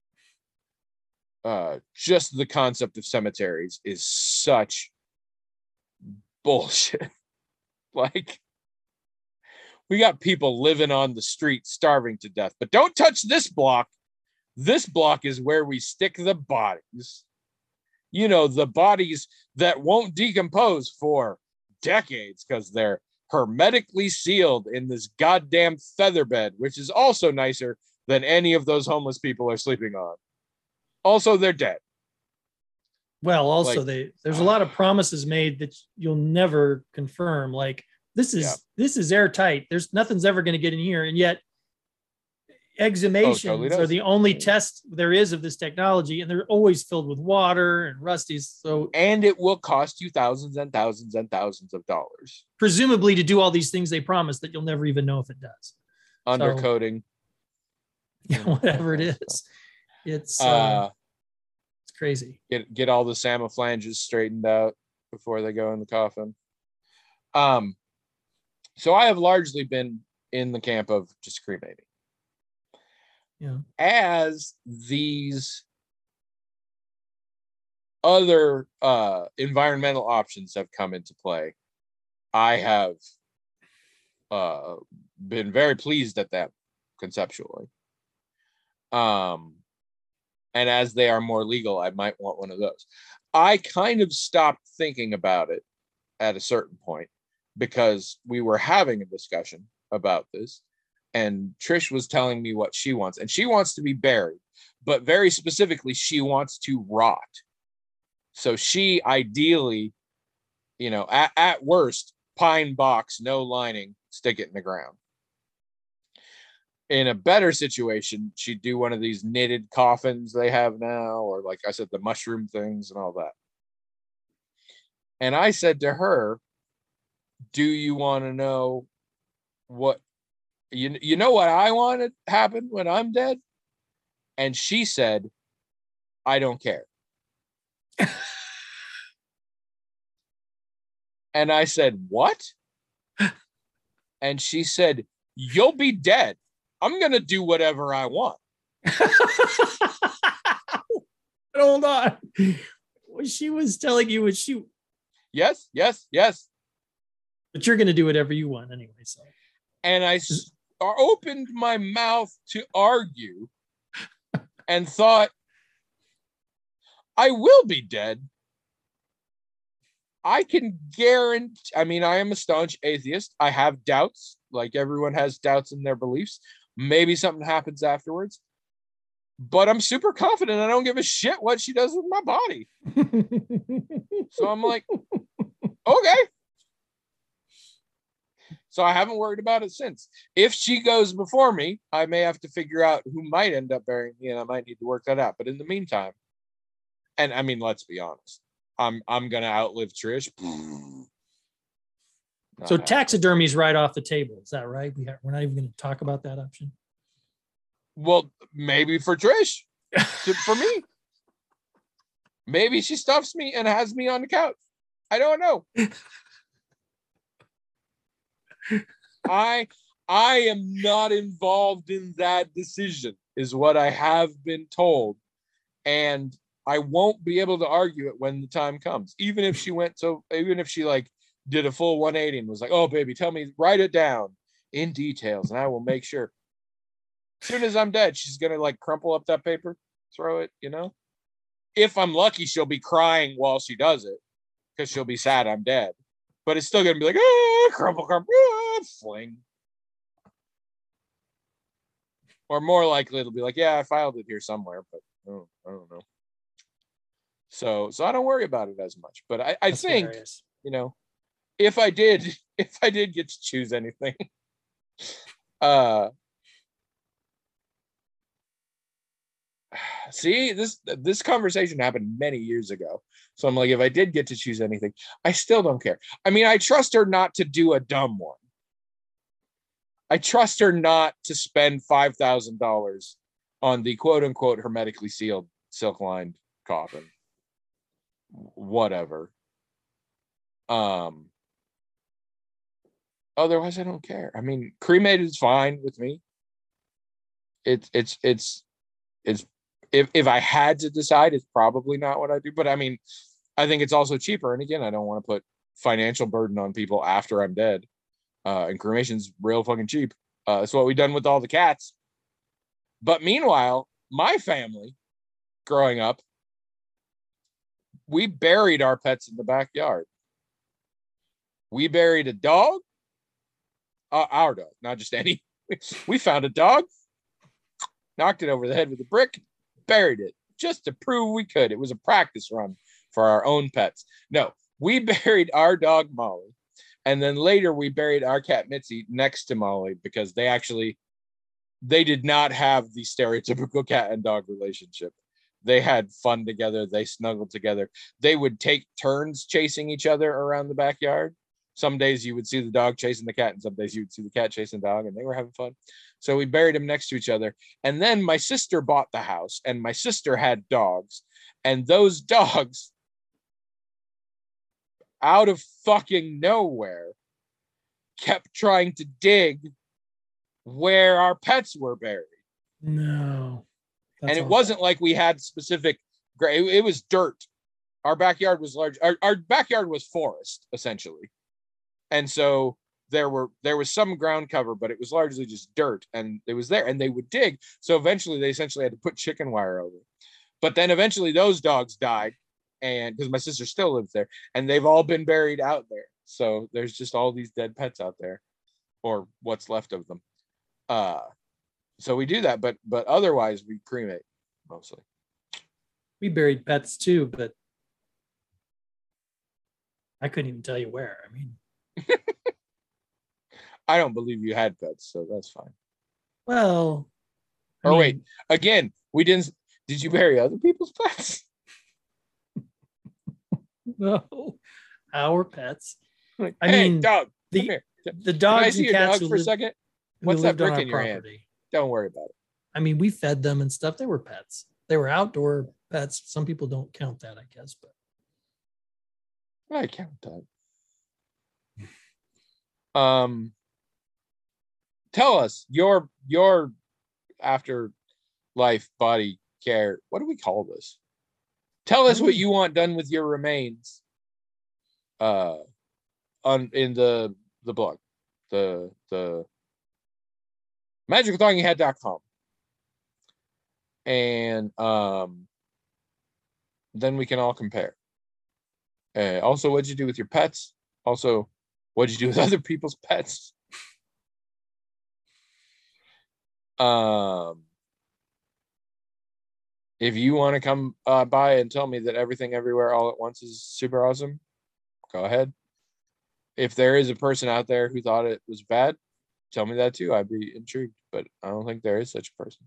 Uh, just the concept of cemeteries is such bullshit. Like, we got people living on the street starving to death, but don't touch this block. This block is where we stick the bodies. You know, the bodies that won't decompose for decades because they're hermetically sealed in this goddamn feather bed, which is also nicer than any of those homeless people are sleeping on. Also, they're dead. Well, also Like, they there's a lot of promises made that you'll never confirm. Like, this is Yeah. this is airtight. There's nothing's ever going to get in here, and yet exhumations Oh, totally does. are the only test there is of this technology, and they're always filled with water and rusty. So, And it will cost you thousands and thousands and thousands of dollars. presumably, to do all these things they promise that you'll never even know if it does. Undercoating. Yeah, whatever it is, it's uh, Uh, it's crazy. get get all the samophalanges straightened out before they go in the coffin. Um, so I have largely been in the camp of just cremating. Yeah. As these other uh, environmental options have come into play, I have uh, been very pleased at them conceptually. Um, and as they are more legal, I might want one of those. I kind of stopped thinking about it at a certain point because we were having a discussion about this, and Trish was telling me what she wants, and she wants to be buried, but very specifically, she wants to rot. So she ideally, you know, at, at worst, pine box, no lining, stick it in the ground. In a better situation, she'd do one of these knitted coffins they have now, or like I said, the mushroom things and all that. And I said to her, do you want to know what, you, you know what I want to happen when I'm dead? And she said, I don't care. And I said, what? And she said, you'll be dead. I'm going to do whatever I want. Hold on. She was telling you what she... Yes, yes, yes. But you're going to do whatever you want anyway. So. And I s- opened my mouth to argue and thought, I will be dead. I can guarantee, I mean, I am a staunch atheist. I have doubts, like everyone has doubts in their beliefs. Maybe something happens afterwards. But I'm super confident I don't give a shit what she does with my body. So I'm like, okay. So I haven't worried about it since. If she goes before me, I may have to figure out who might end up burying me, and I might need to work that out. But in the meantime, and I mean, let's be honest, I'm I'm gonna outlive Trish. Not So happening. taxidermy's right off the table. Is that right? We have, we're not even going to talk about that option. Well, maybe for Trish, to- for me, maybe she stuffs me and has me on the couch. I don't know. I I am not involved in that decision, is what I have been told, and I won't be able to argue it when the time comes. Even if she went so, even if she like did a full one eighty and was like, "Oh, baby, tell me, write it down in details, and I will make sure." As soon as I'm dead, she's gonna like crumple up that paper, throw it, you know. If I'm lucky, she'll be crying while she does it because she'll be sad I'm dead. But it's still gonna be like, ah, crumple, crumple, ah, fling. Or more likely, it'll be like, yeah, I filed it here somewhere, but oh, I don't know. So, so I don't worry about it as much. But I, I think, hilarious. you know, if I did, if I did get to choose anything, uh, see, this this conversation happened many years ago. So I'm like, if I did get to choose anything, I still don't care. I mean, I trust her not to do a dumb one. I trust her not to spend five thousand dollars on the quote unquote hermetically sealed silk lined coffin. Whatever. Um. Otherwise, I don't care. I mean, cremated is fine with me. It's it's it's it's if if I had to decide, it's probably not what I do. But I mean, I think it's also cheaper. And again, I don't want to put financial burden on people after I'm dead. Uh, and cremation's real fucking cheap. Uh, that's what we've done with all the cats. But meanwhile, my family, growing up, we buried our pets in the backyard. We buried a dog, uh, our dog, not just any. We found a dog, knocked it over the head with a brick, buried it just to prove we could. It was a practice run for our own pets. No, we buried our dog, Molly. And then later we buried our cat Mitzi next to Molly because they actually, they did not have the stereotypical cat and dog relationship. They had fun together. They snuggled together. They would take turns chasing each other around the backyard. Some days you would see the dog chasing the cat and some days you would see the cat chasing the dog, and they were having fun. So we buried them next to each other. And then my sister bought the house and my sister had dogs, and those dogs, out of fucking nowhere, kept trying to dig where our pets were buried. No. That's and it awful. wasn't like we had specific, it, it was dirt. Our backyard was large. Our, our backyard was forest, essentially. And so there were there was some ground cover, but it was largely just dirt, and it was there, and they would dig. So eventually they essentially had to put chicken wire over it. But then eventually those dogs died, and because my sister still lives there, and they've all been buried out there. So there's just all these dead pets out there, or what's left of them. Uh, so we do that, but but otherwise we cremate mostly. We buried pets too, but I couldn't even tell you where. I mean, I don't believe you had pets, so that's fine. well, I or mean, wait, again, we didn't. Did you bury other people's pets? no, our pets. Like, I hey, mean, dog, the come here. the Can I dogs see and your cats dog who for a lived, second? who What's that lived on brick our in your hand? property. Don't worry about it. I mean, we fed them and stuff. They were pets. They were outdoor pets. Some people don't count that, I guess, but I count that. Um, tell us your your afterlife body care. What do we call this? Tell us what you want done with your remains. Uh, on in the the blog, the the magical talking head dot com, and um, then we can all compare. Uh, also, what'd you do with your pets? Also, what'd you do with other people's pets? Um, if you want to come uh, by and tell me that everything everywhere all at once is super awesome, go ahead. if there is a person out there who thought it was bad, tell me that too. I'd be intrigued, but I don't think there is such a person.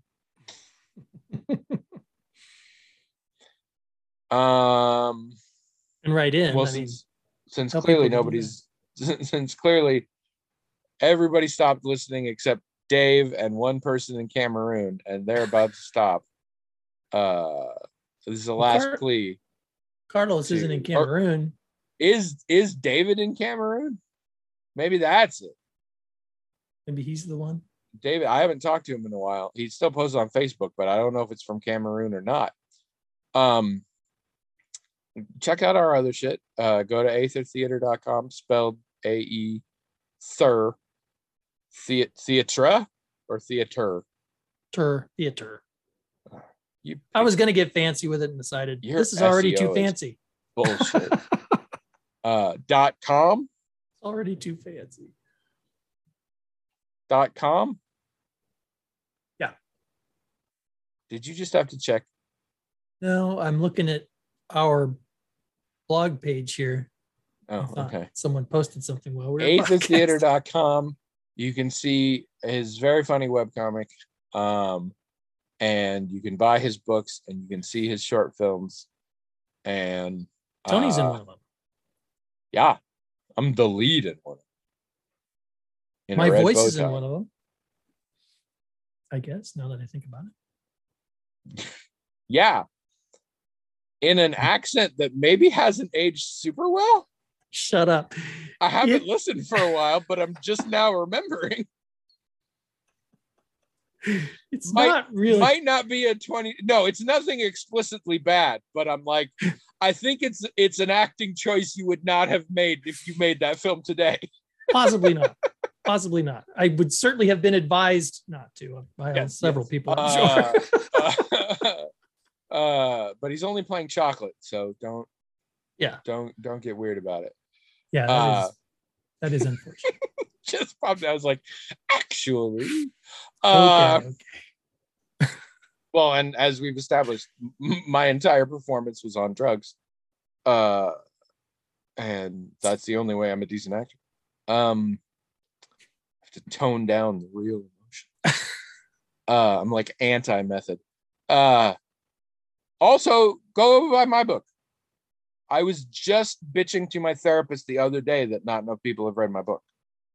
um, and write in. well, I mean, since since tell clearly people to do nobody's since clearly everybody stopped listening except Dave and one person in Cameroon, and they're about to stop. Uh, this is the Well, last Car- plea. Carlos to- isn't in or- Cameroon. Is is David in Cameroon? Maybe that's it. Maybe he's the one. David, I haven't talked to him in a while. He still posts on Facebook, but I don't know if it's from Cameroon or not. Um, check out our other shit. Uh, go to aether theater dot com, spelled A E Thir the- Theatre or Theater. Tur theater. You I was gonna get fancy with it and decided Your this is already S E O too is- fancy. bullshit. uh, dot com It's already too fancy. dot com. Yeah. Did you just have to check? No, I'm looking at our blog page here. I Oh, thought okay. someone posted something while we were aether theater broadcasting. dot com. You can see his very funny webcomic. Um, and you can buy his books and you can see his short films. And Tony's in uh, one of them. Yeah, I'm the lead in one. In a My red voice bow is in tie. one of them. I guess now that I think about it. Yeah. In an accent that maybe hasn't aged super well. Shut up. I haven't It- listened for a while, but I'm just now remembering. It's Might- not really. Might not be a twenty. No, it's nothing explicitly bad, but I'm like, I think it's it's an acting choice you would not have made if you made that film today. Possibly not. Possibly not. I would certainly have been advised not to by Yes, several yes. people, I'm Uh, sure. uh, uh, but he's only playing chocolate, so don't Yeah. don't don't get weird about it. Yeah, that uh, is that is unfortunate. Just popped. I was like, actually, uh, Okay, okay. well, and as we've established, m- my entire performance was on drugs, uh, and that's the only way I'm a decent actor. Um, I have to tone down the real emotion. uh, I'm like anti-method. Uh, also, go buy my book. I was just bitching to my therapist the other day that not enough people have read my book.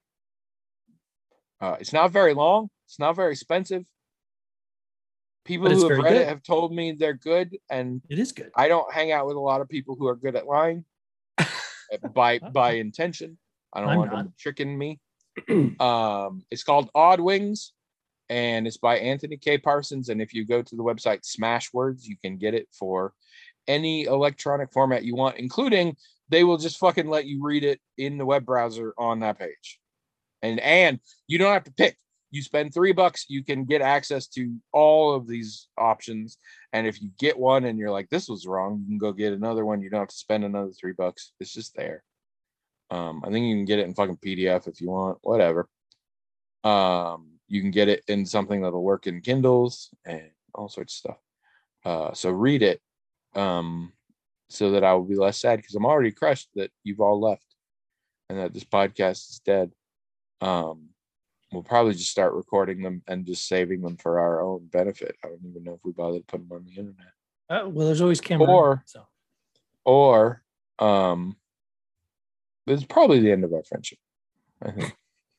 Uh, it's not very long. It's not very expensive. People But it's who have very read good. it have told me they're good, and It is good. I don't hang out with a lot of people who are good at lying by by intention. I don't I'm want not. them tricking me. Um, it's called Odd Wings, and it's by Anthony K. Parsons. And if you go to the website Smashwords, you can get it for any electronic format you want, including they will just fucking let you read it in the web browser on that page. And and you don't have to pick. You spend three bucks, you can get access to all of these options. And if you get one and you're like, this was wrong, you can go get another one. You don't have to spend another three bucks. It's just there. Um, I think you can get it in fucking P D F if you want, whatever. Um, you can get it in something that'll work in Kindles and all sorts of stuff. Uh, so read it, um, so that I will be less sad, because I'm already crushed that you've all left and that this podcast is dead. Um, we'll probably just start recording them and just saving them for our own benefit. I don't even know if we bother to put them on the internet. Uh, well, there's always Cameroon. Or- so Or um, this is probably the end of our friendship, I think.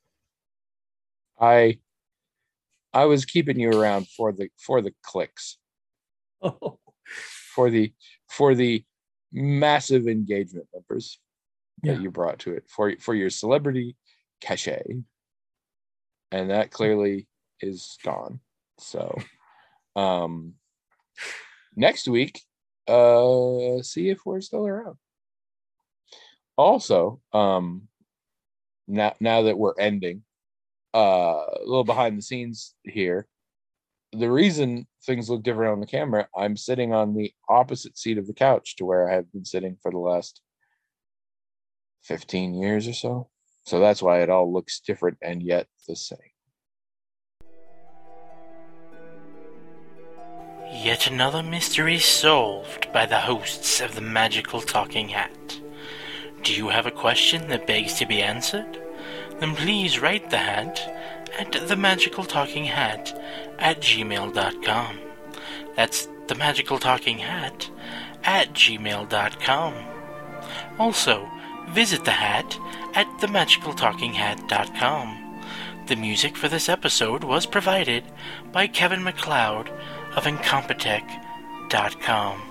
I I was keeping you around for the for the clicks, oh, for the for the massive engagement numbers that Yeah. you brought to it, for for your celebrity cachet, and that clearly is gone. So um next week, uh see if we're still around. Also, um now now that we're ending, uh a little behind the scenes here. The reason things look different on the camera, I'm sitting on the opposite seat of the couch to where I have been sitting for the last fifteen years or so. So that's why it all looks different and yet the same. Yet another mystery solved by the hosts of the Magical Talking Hat. Do you have a question that begs to be answered? Then please write the hat at themagicaltalkinghat at gmail dot com. That's themagicaltalkinghat at gmail dot com. Also, visit the hat at themagicaltalkinghat dot com. The music for this episode was provided by Kevin MacLeod of incompetech dot com.